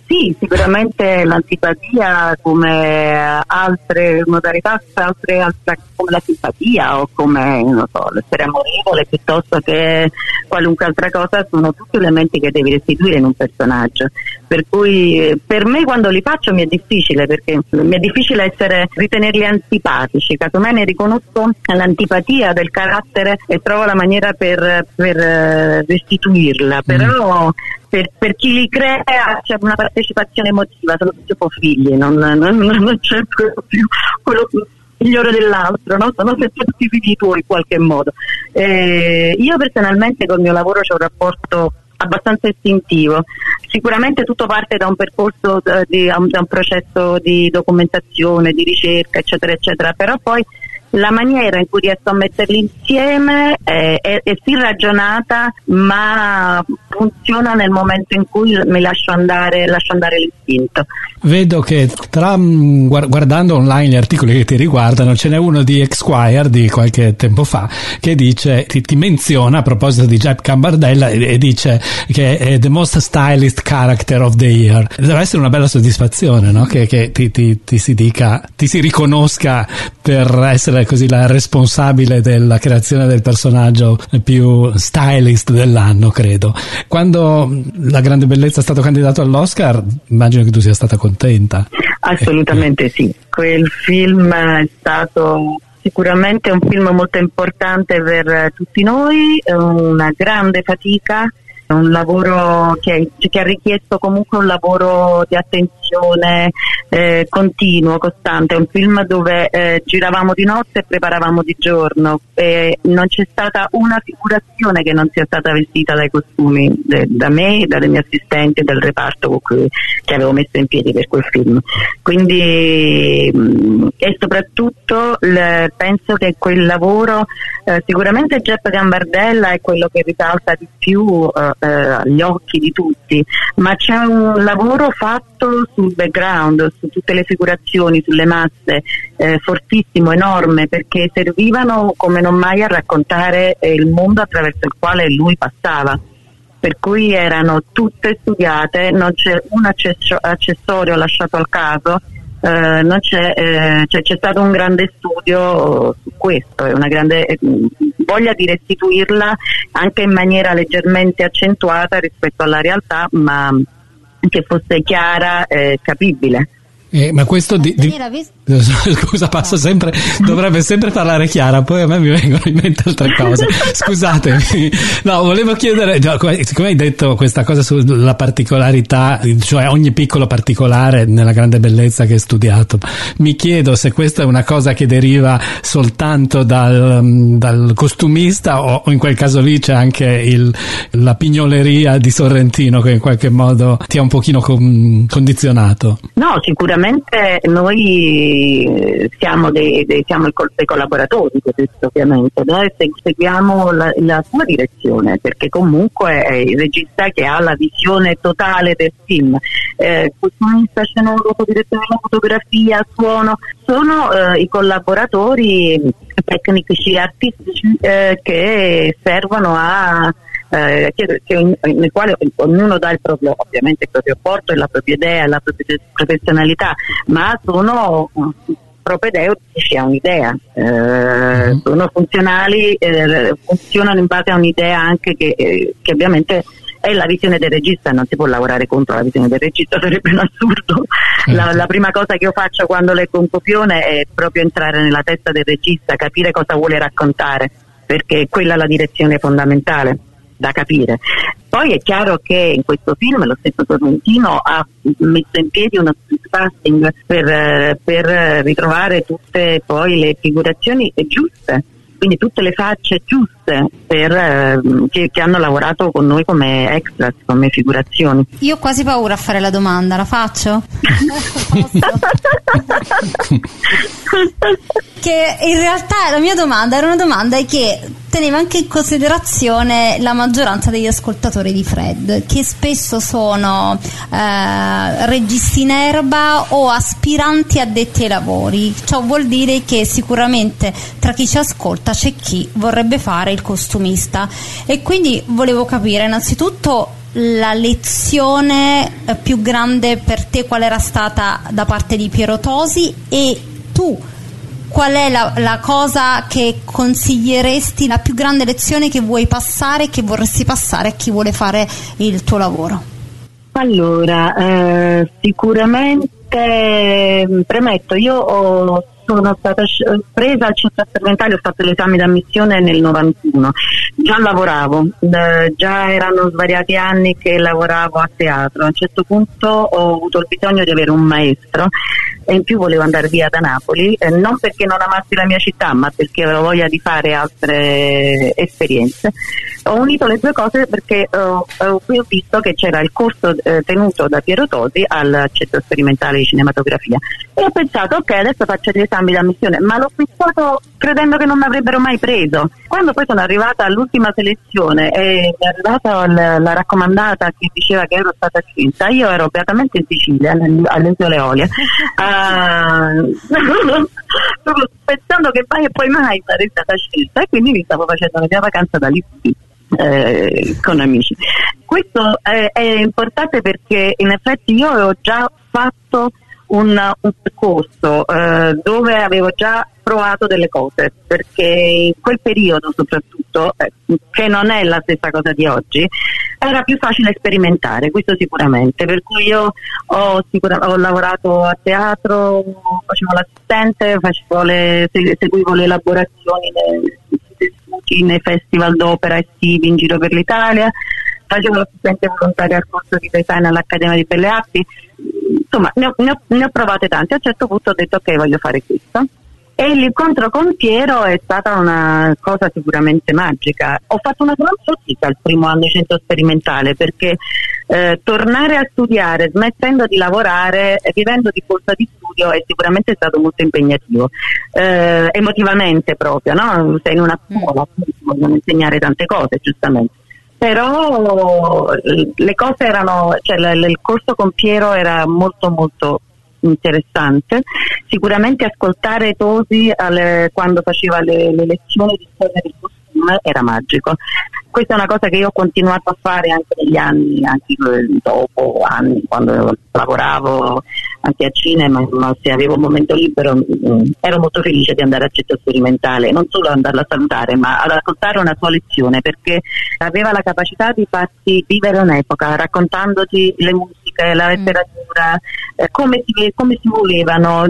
Sì, sicuramente l'antipatia, come altre modalità, altre, altre come la simpatia o come, non so, l'essere amorevole piuttosto che qualunque altra cosa, sono tutti elementi che devi restituire in un personaggio. Per cui per me quando li faccio mi è difficile, perché mi è difficile essere ritenerli antipatici, casomai ne riconosco l'antipatia del carattere e trovo la maniera per, per restituirla, però Per, per chi li crea c'è una partecipazione emotiva, sono tutti un po' figli, non, non, non c'è più quello migliore dell'altro, no? Sono sempre tutti figli tuoi in qualche modo. Eh, io personalmente col mio lavoro c'ho un rapporto abbastanza istintivo. Sicuramente tutto parte da un percorso, di, da un processo di documentazione, di ricerca, eccetera, eccetera, però poi la maniera in cui riesco a metterli insieme è, è, è sì ragionata, ma funziona nel momento in cui mi lascio andare, lascio andare l'istinto. Vedo che tra guardando online gli articoli che ti riguardano ce n'è uno di Esquire di qualche tempo fa che dice, ti, ti menziona a proposito di Jack Gambardella e, e dice che è the most stylist character of the year. Deve essere una bella soddisfazione, no? Che, che ti, ti, ti si dica, ti si riconosca per essere così la responsabile della creazione del personaggio più stylist dell'anno, credo. Quando La Grande Bellezza è stato candidato all'Oscar, immagino che tu sia stata contenta. Assolutamente sì, quel film è stato sicuramente un film molto importante per tutti noi, una grande fatica, un lavoro che, che ha richiesto comunque un lavoro di attenzione eh, continuo, costante, un film dove eh, giravamo di notte e preparavamo di giorno, e non c'è stata una figurazione che non sia stata vestita dai costumi de, da me, dalle mie assistenti e dal reparto con cui, che avevo messo in piedi per quel film. Quindi mh, e soprattutto le, penso che quel lavoro eh, sicuramente Jeff Gambardella è quello che risalta di più eh, eh, agli occhi di tutti, ma c'è un lavoro fatto sul background, su tutte le figurazioni, sulle masse, eh, fortissimo, enorme, perché servivano come non mai a raccontare eh, il mondo attraverso il quale lui passava, per cui erano tutte studiate, non c'è un accessio- accessorio lasciato al caso. Uh, non c'è, eh, c'è, c'è stato un grande studio su questo, è una grande eh, voglia di restituirla anche in maniera leggermente accentuata rispetto alla realtà, ma che fosse chiara e capibile. Eh, ma questo di, di... scusa, passo sempre, dovrebbe sempre parlare Chiara, poi a me mi vengono in mente altre cose. Scusatemi. No, volevo chiedere, siccome hai detto questa cosa sulla particolarità, cioè ogni piccolo particolare nella Grande Bellezza che hai studiato, mi chiedo se questa è una cosa che deriva soltanto dal, dal costumista o, o in quel caso lì c'è anche il, la pignoleria di Sorrentino che in qualche modo ti ha un pochino con, condizionato. No, sicuramente noi siamo dei, dei, siamo dei collaboratori, ovviamente, noi seguiamo la, la sua direzione, perché comunque è il regista che ha la visione totale del film, eh, costumista, scenografo, direttore della fotografia, suono, sono eh, i collaboratori tecnici, artistici eh, che servono a Eh, che, che, nel quale ognuno dà il proprio, ovviamente il proprio apporto e la propria idea, la propria professionalità, ma sono propedeutici a un'idea, eh, mm-hmm. sono funzionali, eh, funzionano in base a un'idea anche che, eh, che ovviamente è la visione del regista, non si può lavorare contro la visione del regista, sarebbe un assurdo. Mm-hmm. La, la prima cosa che io faccio quando leggo un copione è proprio entrare nella testa del regista, capire cosa vuole raccontare, perché quella è la direzione fondamentale da capire. Poi è chiaro che in questo film lo stesso Sorrentino ha messo in piedi uno split casting per, per ritrovare tutte poi le figurazioni giuste, quindi tutte le facce giuste per, che, che hanno lavorato con noi come extras, come figurazioni. Io ho quasi paura a fare la domanda, la faccio? Che in realtà la mia domanda era una domanda che teneva anche in considerazione la maggioranza degli ascoltatori di Fred, che spesso sono eh, registi in erba o aspiranti addetti ai lavori. Ciò vuol dire che sicuramente tra chi ci ascolta c'è chi vorrebbe fare il costumista, e quindi volevo capire innanzitutto la lezione più grande per te qual era stata da parte di Piero Tosi, e tu qual è la, la cosa che consiglieresti, la più grande lezione che vuoi passare, che vorresti passare a chi vuole fare il tuo lavoro? Allora, eh, sicuramente premetto, io ho sono stata presa al centro sperimentale, ho fatto l'esame d'ammissione nel novantuno, già lavoravo, eh, già erano svariati anni che lavoravo a teatro. A un certo punto ho avuto il bisogno di avere un maestro e in più volevo andare via da Napoli, eh, non perché non amassi la mia città, ma perché avevo voglia di fare altre esperienze. Ho unito le due cose perché eh, ho visto che c'era il corso eh, tenuto da Piero Tosi al centro sperimentale di cinematografia e ho pensato ok, adesso faccio gli esami d'ammissione, ma l'ho pensato credendo che non mi avrebbero mai preso. Quando poi sono arrivata all'ultima selezione e mi è arrivata la, la raccomandata che diceva che ero stata scelta, io ero beatamente in Sicilia, alle Isole Eolie, uh, proprio pensando che mai e poi mai sarei stata scelta, e quindi mi stavo facendo la mia vacanza da lì eh, con amici. Questo è, è importante perché in effetti io avevo già fatto un, un percorso eh, dove avevo già provato delle cose, perché in quel periodo soprattutto, eh, che non è la stessa cosa di oggi, era più facile sperimentare, questo sicuramente, per cui io ho, sicura, ho lavorato a teatro, facevo l'assistente, facevo le, seguivo le elaborazioni nei, nei festival d'opera estivi in giro per l'Italia, facevo l'assistente volontaria al corso di design all'Accademia di Belle Arti, insomma ne ho, ne ho, ne ho provate tante. A un certo punto ho detto ok, voglio fare questo, e l'incontro con Piero è stata una cosa sicuramente magica. Ho fatto una gran fatica il primo anno di centro sperimentale, perché eh, tornare a studiare smettendo di lavorare e vivendo di borsa di studio è sicuramente stato molto impegnativo, eh, emotivamente proprio, no? Sei in una scuola, vogliono insegnare tante cose giustamente, però le cose erano, cioè l- il corso con Piero era molto molto interessante. Sicuramente ascoltare Tosi alle, quando faceva le, le lezioni di storia del costume era magico. Questa è una cosa che io ho continuato a fare anche negli anni, anche dopo anni, quando lavoravo anche a cinema, ma se avevo un momento libero mh, ero molto felice di andare al centro sperimentale, non solo ad andarla a salutare, ma ad ascoltare una sua lezione, perché aveva la capacità di farti vivere un'epoca, raccontandoti le musiche, la letteratura, eh, come, si, come si muovevano,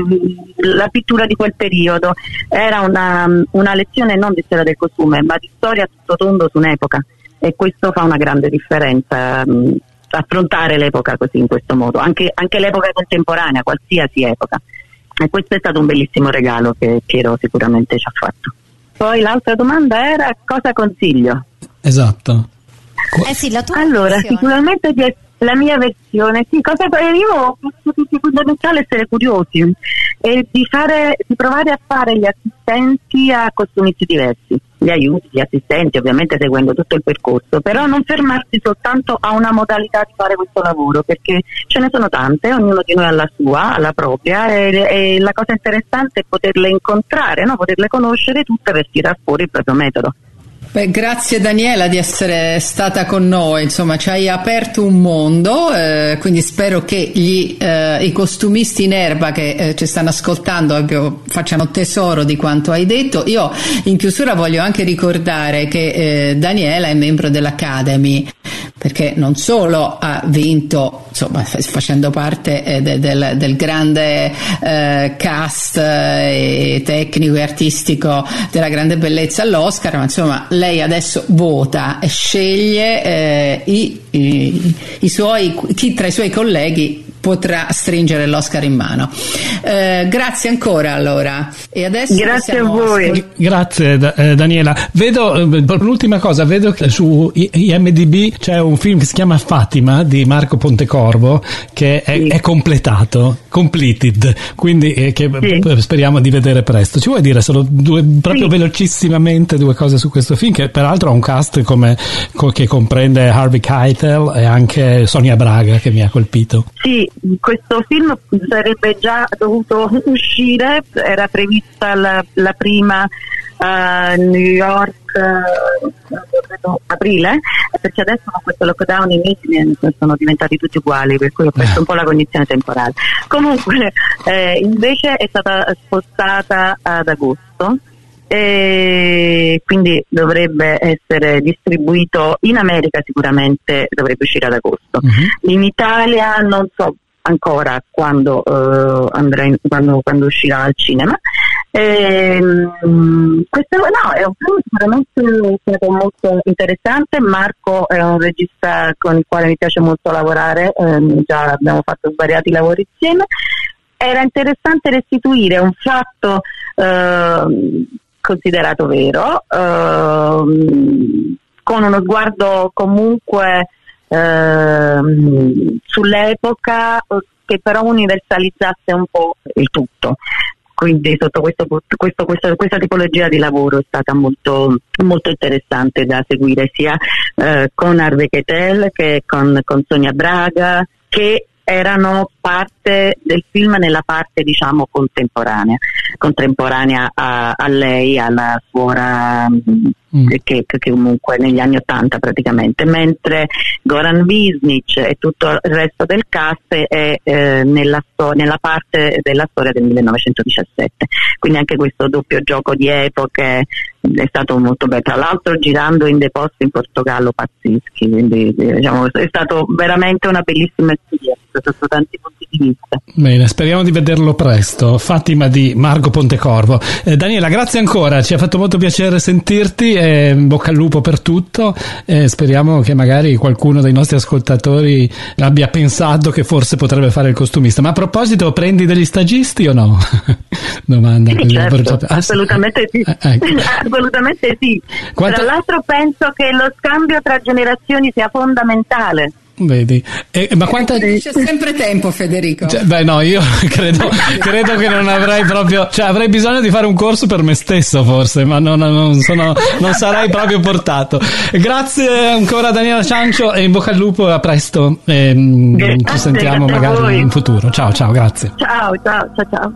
la pittura di quel periodo. Era una, una lezione non di storia del costume, ma di storia a tutto tondo su un'epoca, e questo fa una grande differenza, mh, affrontare l'epoca così, in questo modo, anche, anche l'epoca contemporanea, qualsiasi epoca, e questo è stato un bellissimo regalo che Piero sicuramente ci ha fatto. Poi l'altra domanda era cosa consiglio. Esatto. Eh sì, la tua allora versione. Sicuramente di la mia versione, sì, cosa io penso che sia fondamentale essere curiosi e di fare, di provare a fare gli assistenti a costumisti diversi, gli aiuti, gli assistenti, ovviamente seguendo tutto il percorso, però non fermarsi soltanto a una modalità di fare questo lavoro, perché ce ne sono tante, ognuno di noi ha la sua, ha la propria, e, e la cosa interessante è poterle incontrare, no? Poterle conoscere tutte per tirar fuori il proprio metodo. Beh, grazie Daniela di essere stata con noi, insomma ci hai aperto un mondo, eh, quindi spero che gli, eh, i costumisti in erba che eh, ci stanno ascoltando proprio facciano tesoro di quanto hai detto. Io in chiusura voglio anche ricordare che eh, Daniela è membro dell'Academy, perché non solo ha vinto, insomma, facendo parte eh, de, del, del grande eh, cast eh, tecnico e artistico della Grande Bellezza all'Oscar, ma insomma lei adesso vota e sceglie eh, i, i, i suoi, chi tra i suoi colleghi potrà stringere l'Oscar in mano. Eh, grazie ancora allora. E adesso grazie a voi. Ascol- grazie da, eh, Daniela. Vedo eh, l'ultima cosa, vedo che su I- IMDb c'è un film che si chiama Fatima di Marco Pontecorvo che è, sì. è completato, completed, quindi eh, che sì. speriamo di vedere presto. Ci vuoi dire solo due, proprio sì. velocissimamente due cose su questo film, che peraltro ha un cast come, co- che comprende Harvey Keitel e anche Sonia Braga, che mi ha colpito. Sì, questo film sarebbe già dovuto uscire, era prevista la, la prima a uh, New York uh, credo aprile, perché adesso con questo lockdown i meeting sono diventati tutti uguali, per cui ho perso un po' la cognizione temporale. Comunque eh, invece è stata spostata ad agosto, e quindi dovrebbe essere distribuito in America, sicuramente dovrebbe uscire ad agosto. Uh-huh. In Italia non so ancora quando uh, andrà in, quando, quando uscirà al cinema. E, um, questo no, è un film sicuramente stato molto interessante. Marco è un regista con il quale mi piace molto lavorare, um, già abbiamo fatto svariati lavori insieme. Era interessante restituire un fatto uh, considerato vero, uh, con uno sguardo comunque uh, sull'epoca, che però universalizzasse un po' il tutto. Quindi sotto questo, questo, questo, questa tipologia di lavoro è stata molto, molto interessante da seguire, sia uh, con Harvey Keitel che con, con Sonia Braga, che erano parte del film nella parte, diciamo, contemporanea, contemporanea a, a lei, alla suora, mm. che, che comunque negli anni Ottanta praticamente, mentre Goran Visnic e tutto il resto del cast è eh, nella, sto- nella parte della storia del millenovecentodiciassette. Quindi anche questo doppio gioco di epoche è stato molto bello, tra l'altro girando in dei posti in Portogallo pazzeschi, quindi diciamo, è stato veramente una bellissima esperienza sotto tanti punti di vista. Bene, speriamo di vederlo presto. Fatima di Marco Pontecorvo. eh, Daniela, grazie ancora, ci ha fatto molto piacere sentirti, e in bocca al lupo per tutto, e speriamo che magari qualcuno dei nostri ascoltatori abbia pensato che forse potrebbe fare il costumista. Ma a proposito, prendi degli stagisti o no? Domanda. Sì, certo, ah, assolutamente sì, eh, ecco. Assolutamente sì. Quanto... Tra l'altro penso che lo scambio tra generazioni sia fondamentale. Vedi, eh, ma quanta... C'è sempre tempo, Federico. Cioè, beh no, io credo, credo che non avrei proprio, cioè avrei bisogno di fare un corso per me stesso forse, ma non, non, sono, non sarai proprio portato. Grazie ancora Daniela Ciancio, e in bocca al lupo, a presto, e, grazie, ci sentiamo magari in futuro. Ciao ciao, grazie. Ciao ciao ciao ciao.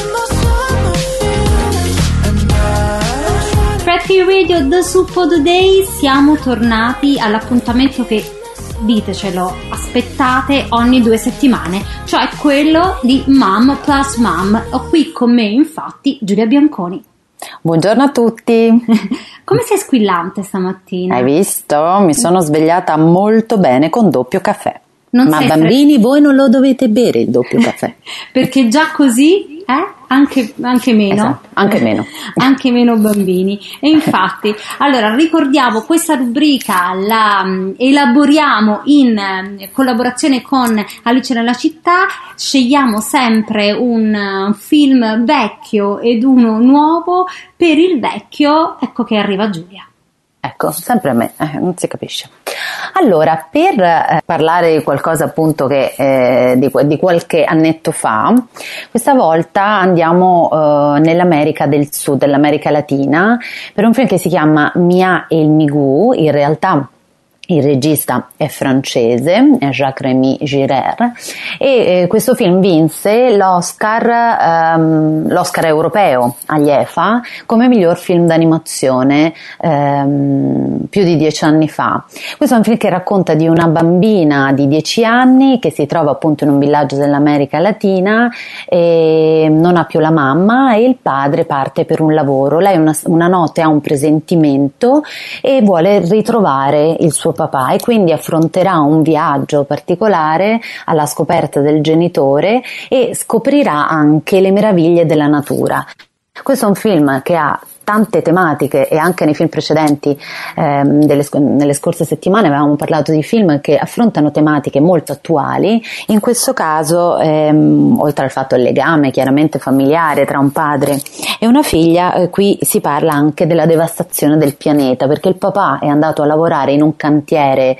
Pretty Radio The Suppo Day, siamo tornati all'appuntamento che, ditecelo, aspettate ogni due settimane, cioè quello di Mom Plus Mom. Ho qui con me infatti Giulia Bianconi. Buongiorno a tutti. Come sei squillante stamattina? Hai visto? Mi sono svegliata molto bene con doppio caffè. Non Ma bambini, fre- voi non lo dovete bere il doppio caffè. Perché già così, eh? Anche, anche meno. Esatto, anche meno. Anche meno bambini. E infatti, allora ricordiamo, questa rubrica la um, elaboriamo in um, collaborazione con Alice nella città. Scegliamo sempre un uh, film vecchio ed uno nuovo. Per il vecchio, ecco che arriva Giulia. Ecco, sempre a me, eh, non si capisce. Allora, per eh, parlare di qualcosa appunto che eh, di, di qualche annetto fa, questa volta andiamo eh, nell'America del Sud, dell'America Latina, per un film che si chiama Mia e il Migou. In realtà il regista è francese, è Jacques-Rémy Girard, e eh, questo film vinse l'Oscar, ehm, l'Oscar europeo agli E F A come miglior film d'animazione ehm, più di dieci anni fa. Questo è un film che racconta di una bambina di dieci anni che si trova appunto in un villaggio dell'America Latina e non ha più la mamma, e il padre parte per un lavoro. Lei una, una notte ha un presentimento e vuole ritrovare il suo papà, e quindi affronterà un viaggio particolare alla scoperta del genitore e scoprirà anche le meraviglie della natura. Questo è un film che ha tante tematiche, e anche nei film precedenti ehm, delle, nelle scorse settimane avevamo parlato di film che affrontano tematiche molto attuali. In questo caso ehm, oltre al fatto del legame chiaramente familiare tra un padre e una figlia, eh, qui si parla anche della devastazione del pianeta, perché il papà è andato a lavorare in un cantiere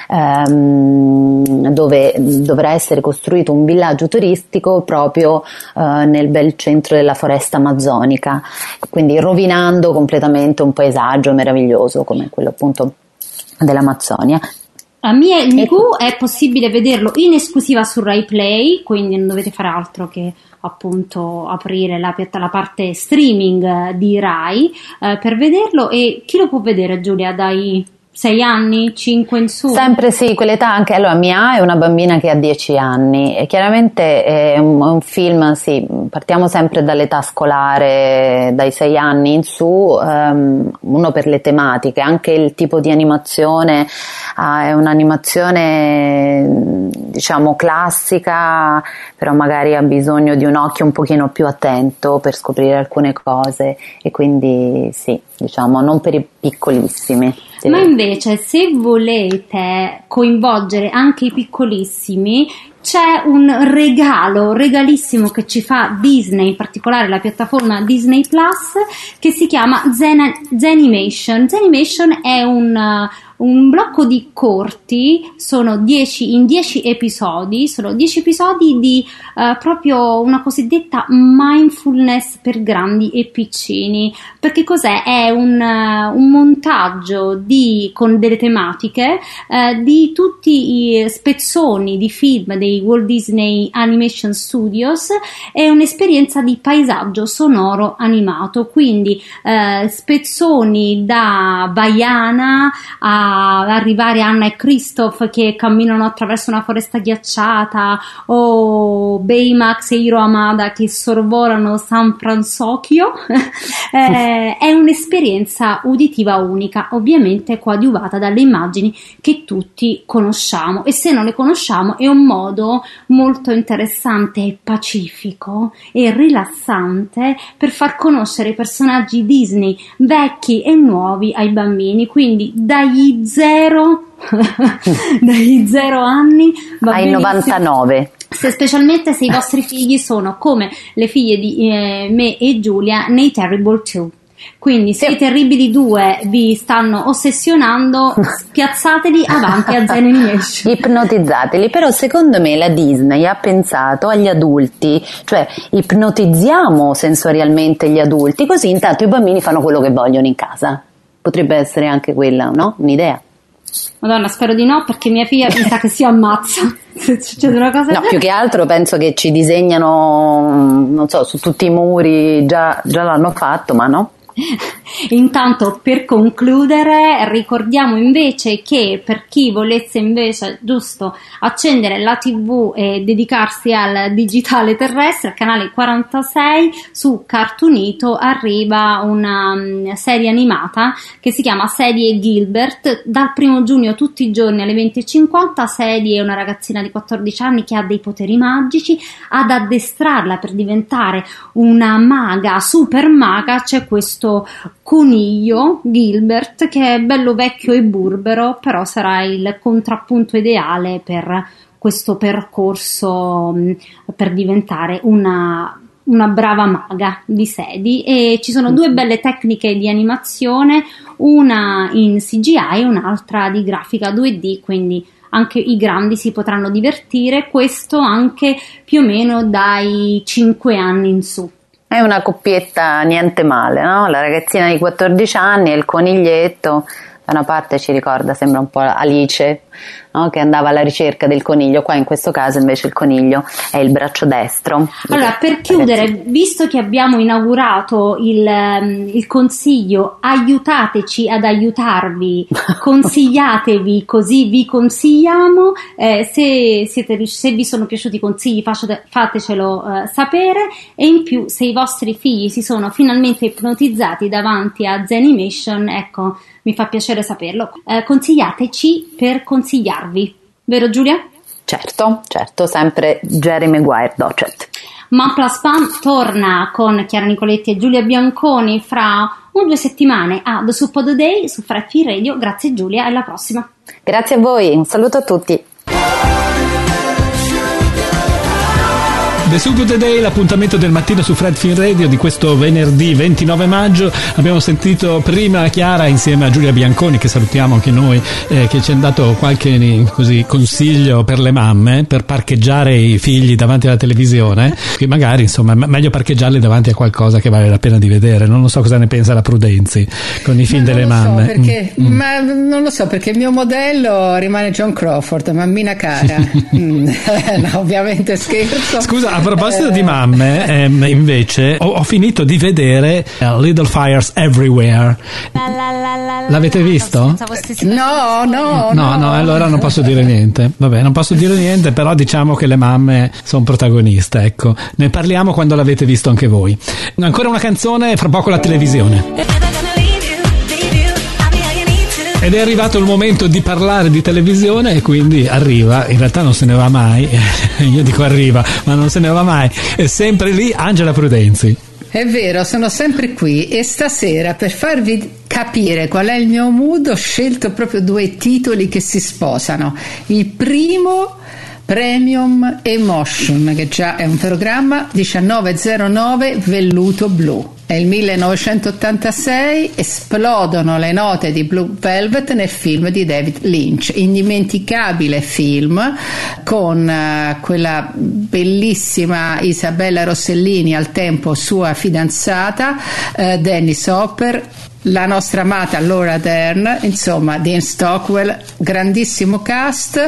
ehm, dove dovrà essere costruito un villaggio turistico proprio eh, nel bel centro della foresta amazzonica, quindi rovinando completamente un paesaggio meraviglioso come quello appunto dell'Amazzonia. A Mia e il Migou è possibile vederlo in esclusiva su Rai Play, quindi non dovete fare altro che appunto aprire la, la parte streaming di Rai eh, per vederlo. E chi lo può vedere, Giulia? Dai sei anni, cinque in su? Sempre sì, quell'età anche. Allora, mia è una bambina che ha dieci anni e chiaramente è un, un film, sì, partiamo sempre dall'età scolare, dai sei anni in su, um, uno per le tematiche, anche il tipo di animazione uh, è un'animazione diciamo classica, però magari ha bisogno di un occhio un pochino più attento per scoprire alcune cose e quindi sì, diciamo non per i piccolissimi. Ma invece se volete coinvolgere anche i piccolissimi c'è un regalo, regalissimo che ci fa Disney, in particolare la piattaforma Disney Plus, che si chiama Zen, Zenimation. Zenimation è un, un blocco di corti, sono dieci, in dieci episodi, sono dieci episodi di uh, proprio una cosiddetta mindfulness per grandi e piccini. Perché cos'è? È un, uh, un montaggio di, con delle tematiche uh, di tutti i spezzoni di film dei Walt Disney Animation Studios. È un'esperienza di paesaggio sonoro animato, quindi uh, spezzoni da Vaiana a arrivare a Anna e Kristoff che camminano attraverso una foresta ghiacciata, o Baymax e Hiro Hamada che sorvolano San Francisco. eh, è un'esperienza uditiva unica, ovviamente coadiuvata dalle immagini che tutti conosciamo, e se non le conosciamo è un modo molto interessante e pacifico e rilassante per far conoscere i personaggi Disney vecchi e nuovi ai bambini, quindi dagli zero dagli zero anni ai novantanove, se, specialmente se i vostri figli sono come le figlie di eh, me e Giulia nei Terrible Two. Quindi se sì. i terribili due vi stanno ossessionando, spiazzateli avanti a Zenimation. Ipnotizzateli. Però secondo me la Disney ha pensato agli adulti, cioè ipnotizziamo sensorialmente gli adulti, così intanto i bambini fanno quello che vogliono in casa. Potrebbe essere anche quella, no? Un'idea. Madonna, spero di no, perché mia figlia mi sa che si ammazza se succede una cosa. No, più che altro penso che ci disegnano, non so, su tutti i muri, già, già l'hanno fatto, ma no? Intanto, per concludere, ricordiamo invece che per chi volesse invece giusto accendere la tivù e dedicarsi al digitale terrestre, al canale quarantasei su Cartoonito arriva una um, serie animata che si chiama Sadie Gilbert. Dal primo giugno tutti i giorni alle venti e cinquanta. Sadie è una ragazzina di quattordici anni che ha dei poteri magici. Ad addestrarla per diventare una maga, super maga, c'è questo coniglio Gilbert che è bello vecchio e burbero, però sarà il contrappunto ideale per questo percorso mh, per diventare una, una brava maga di Sadie. E ci sono due belle tecniche di animazione, una in C G I e un'altra di grafica due D, quindi anche i grandi si potranno divertire, questo anche più o meno dai cinque anni in su. È una coppietta niente male, no? La ragazzina di quattordici anni e il coniglietto, da una parte ci ricorda, sembra un po' Alice, no? Che andava alla ricerca del coniglio. Qua in questo caso invece il coniglio è il braccio destro. Allora, per chiudere, visto che abbiamo inaugurato il, il consiglio aiutateci ad aiutarvi, consigliatevi così vi consigliamo, eh, se, siete, se vi sono piaciuti i consigli fatecelo eh, sapere, e in più se i vostri figli si sono finalmente ipnotizzati davanti a Zenimation, ecco, mi fa piacere saperlo. Eh, consigliateci per consigliarvi, vero Giulia? Certo, certo, sempre Jerry Maguire Docet. Man Plus Pan torna con Chiara Nicoletti e Giulia Bianconi fra un o due settimane a The Soup of the Day su Fred Film Radio. Grazie Giulia e alla prossima. Grazie a voi, un saluto a tutti. The Soup of the Day, l'appuntamento del mattino su Fred Film Radio di questo venerdì ventinove maggio. Abbiamo sentito prima Chiara insieme a Giulia Bianconi, che salutiamo anche noi, eh, che ci ha dato qualche così consiglio per le mamme per parcheggiare i figli davanti alla televisione, che magari insomma è meglio parcheggiarli davanti a qualcosa che vale la pena di vedere. Non lo so cosa ne pensa la Prudenzi con i film ma delle non lo mamme. So perché, mm. ma non lo so perché il mio modello rimane John Crawford, mammina cara. mm. No, ovviamente scherzo. Scusa, a proposito di mamme, ehm, invece, ho, ho finito di vedere uh, Little Fires Everywhere. La, la, la, la, L'avete visto? No, no, No, no, no, allora non posso dire niente. Vabbè, non posso dire niente, però diciamo che le mamme sono protagoniste, ecco. Ne parliamo quando l'avete visto anche voi. Ancora una canzone, fra poco la televisione. Ed è arrivato il momento di parlare di televisione e quindi arriva, in realtà non se ne va mai, io dico arriva, ma non se ne va mai, è sempre lì Angela Prudenzi. È vero, sono sempre qui e stasera per farvi capire qual è il mio mood ho scelto proprio due titoli che si sposano. Il primo, Premium Emotion, che già è un programma, diciannove zero nove Velluto Blu. È il millenovecentottantasei, esplodono le note di Blue Velvet nel film di David Lynch, indimenticabile film con uh, quella bellissima Isabella Rossellini, al tempo sua fidanzata, uh, Dennis Hopper, la nostra amata Laura Dern, insomma Dean Stockwell, grandissimo cast.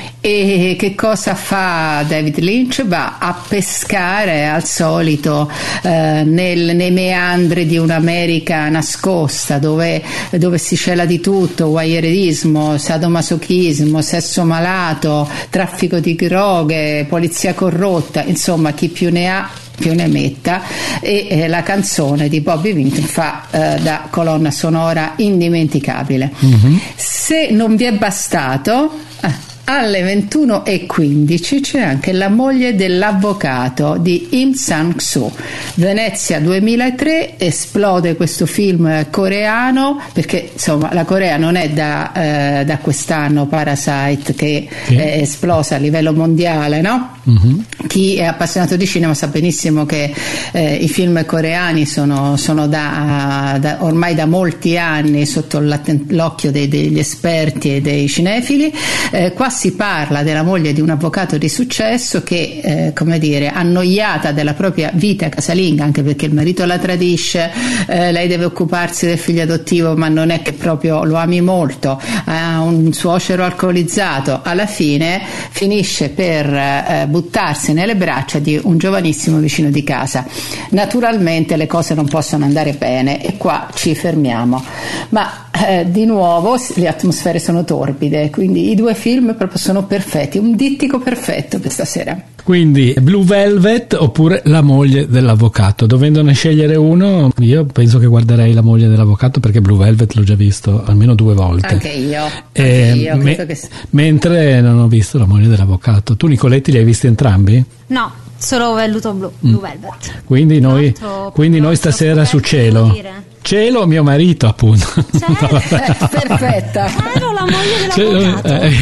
E che cosa fa David Lynch? Va a pescare al solito eh, nel, nei meandri di un'America nascosta dove, dove si cela di tutto: voyeurismo, sadomasochismo, sesso malato, traffico di droghe, polizia corrotta, insomma chi più ne ha più ne metta. E eh, la canzone di Bobby Vinton fa eh, da colonna sonora indimenticabile. Mm-hmm. Se non vi è bastato, eh, alle ventuno e quindici c'è anche La moglie dell'avvocato di Im Sang-soo. Venezia duemilatré, esplode questo film coreano, perché insomma la Corea non è da, eh, da quest'anno Parasite che sì. è esplosa a livello mondiale, no? Mm-hmm. Chi è appassionato di cinema sa benissimo che eh, i film coreani sono, sono da, da, ormai da molti anni sotto l'occhio dei, degli esperti e dei cinefili. Eh, qua si parla della moglie di un avvocato di successo che, eh, come dire, annoiata della propria vita casalinga, anche perché il marito la tradisce, eh, lei deve occuparsi del figlio adottivo, ma non è che proprio lo ami molto, ha un suocero alcolizzato, alla fine finisce per eh, buttarsi nelle braccia di un giovanissimo vicino di casa. Naturalmente le cose non possono andare bene e qua ci fermiamo, ma eh, di nuovo le atmosfere sono torbide, quindi i due film proprio sono perfetti, un dittico perfetto per stasera. Quindi Blue Velvet oppure La moglie dell'avvocato, dovendone scegliere uno io penso che guarderei La moglie dell'avvocato, perché Blue Velvet l'ho già visto almeno due volte. Anche io, eh, anche io me- credo che... mentre non ho visto La moglie dell'avvocato. Tu Nicoletti li hai visti entrambi? No, solo Velluto Blu, Blue mm. Velvet. Quindi noi, quindi noi stasera su Cielo. Cielo, mio marito, appunto. Cielo, no, perfetta. Cielo, la moglie dell'avvocato. Eh,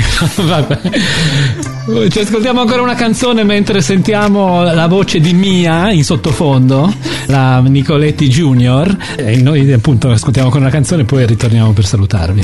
vabbè. Ci ascoltiamo ancora una canzone mentre sentiamo la voce di Mia in sottofondo, la Nicoletti Junior. E noi appunto ascoltiamo ancora una canzone e poi ritorniamo per salutarvi.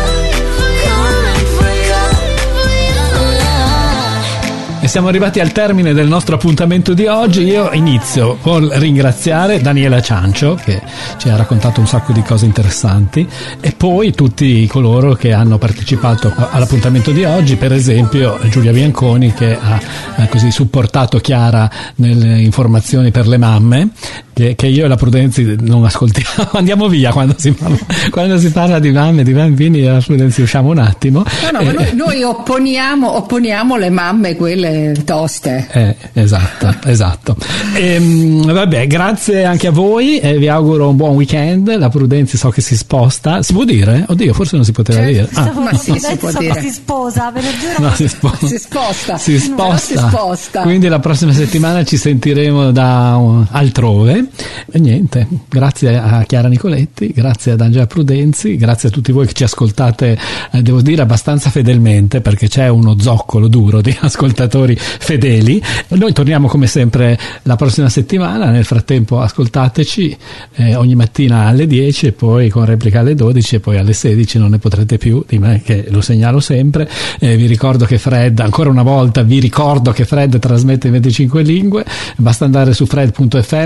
E siamo arrivati al termine del nostro appuntamento di oggi. Io inizio con ringraziare Daniela Ciancio, che ci ha raccontato un sacco di cose interessanti, e poi tutti coloro che hanno partecipato all'appuntamento di oggi, per esempio Giulia Bianconi, che ha eh, così supportato Chiara nelle informazioni per le mamme, che, che io e la Prudenzi non ascoltiamo, andiamo via quando si parla, quando si parla di mamme, di bambini, la Prudenzi usciamo un attimo. No, no, eh, ma noi, noi opponiamo, opponiamo le mamme, quelle toste. Eh, esatto, esatto. E, vabbè, grazie anche a voi e vi auguro un buon weekend. La Prudenzi so che si sposta. Si può dire? Oddio, forse non si poteva cioè, dire. Ah. Ma sì, si può so dire. Si sposa, ve lo giuro. No, si, sposta. si sposta. Si sposta. Si sposta. Quindi la prossima settimana ci sentiremo da uh, altrove. E niente, grazie a Chiara Nicoletti, grazie ad Angela Prudenzi, grazie a tutti voi che ci ascoltate, eh, devo dire abbastanza fedelmente, perché c'è uno zoccolo duro di ascoltatori fedeli. Noi torniamo come sempre la prossima settimana. Nel frattempo ascoltateci eh, ogni mattina alle dieci e poi con replica alle dodici e poi alle sedici non ne potrete più di me, che lo segnalo sempre. Eh, vi ricordo che Fred, ancora una volta vi ricordo che Fred trasmette in venticinque lingue, basta andare su fred punto effe emme, forse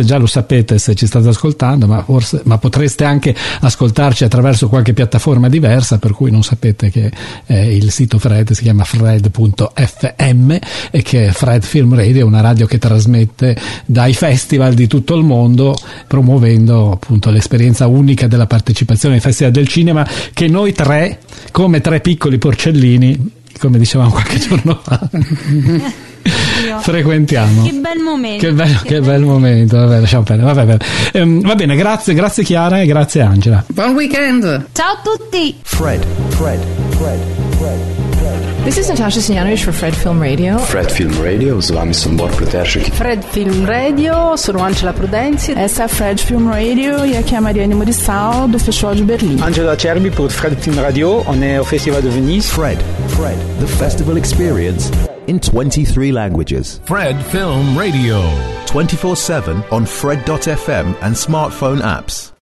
già lo sapete se ci state ascoltando, ma forse ma potreste anche ascoltarci attraverso qualche piattaforma diversa, per cui non sapete che eh, il sito Fred si chiama fred punto effe emme e che Fred Film Radio è una radio che trasmette dai festival di tutto il mondo, promuovendo appunto l'esperienza unica della partecipazione ai festival del cinema che noi tre, come tre piccoli porcellini, come dicevamo qualche giorno fa, frequentiamo. Che bel momento. Che, bello, che, che bel momento. Vabbè, lasciamo perdere. Vabbè, vabbè. Ehm, va bene, grazie, grazie Chiara e grazie Angela. Buon weekend. Ciao a tutti. Fred, Fred, Fred, Fred. This is Natasha Stojanovic for Fred Film Radio. Fred Film Radio, z vami sem Bor Proteršek. Fred Film Radio, sono Angela Prudenzi. Essa é Fred Film Radio e aqui é a Mariane Murissal do Festival de Berlim. Angela Cerbi pour Fred Film Radio, on est au Festival de Venise. Fred, Fred, the festival experience in twenty-three languages. Fred Film Radio. twenty-four seven on fred dot f m and smartphone apps.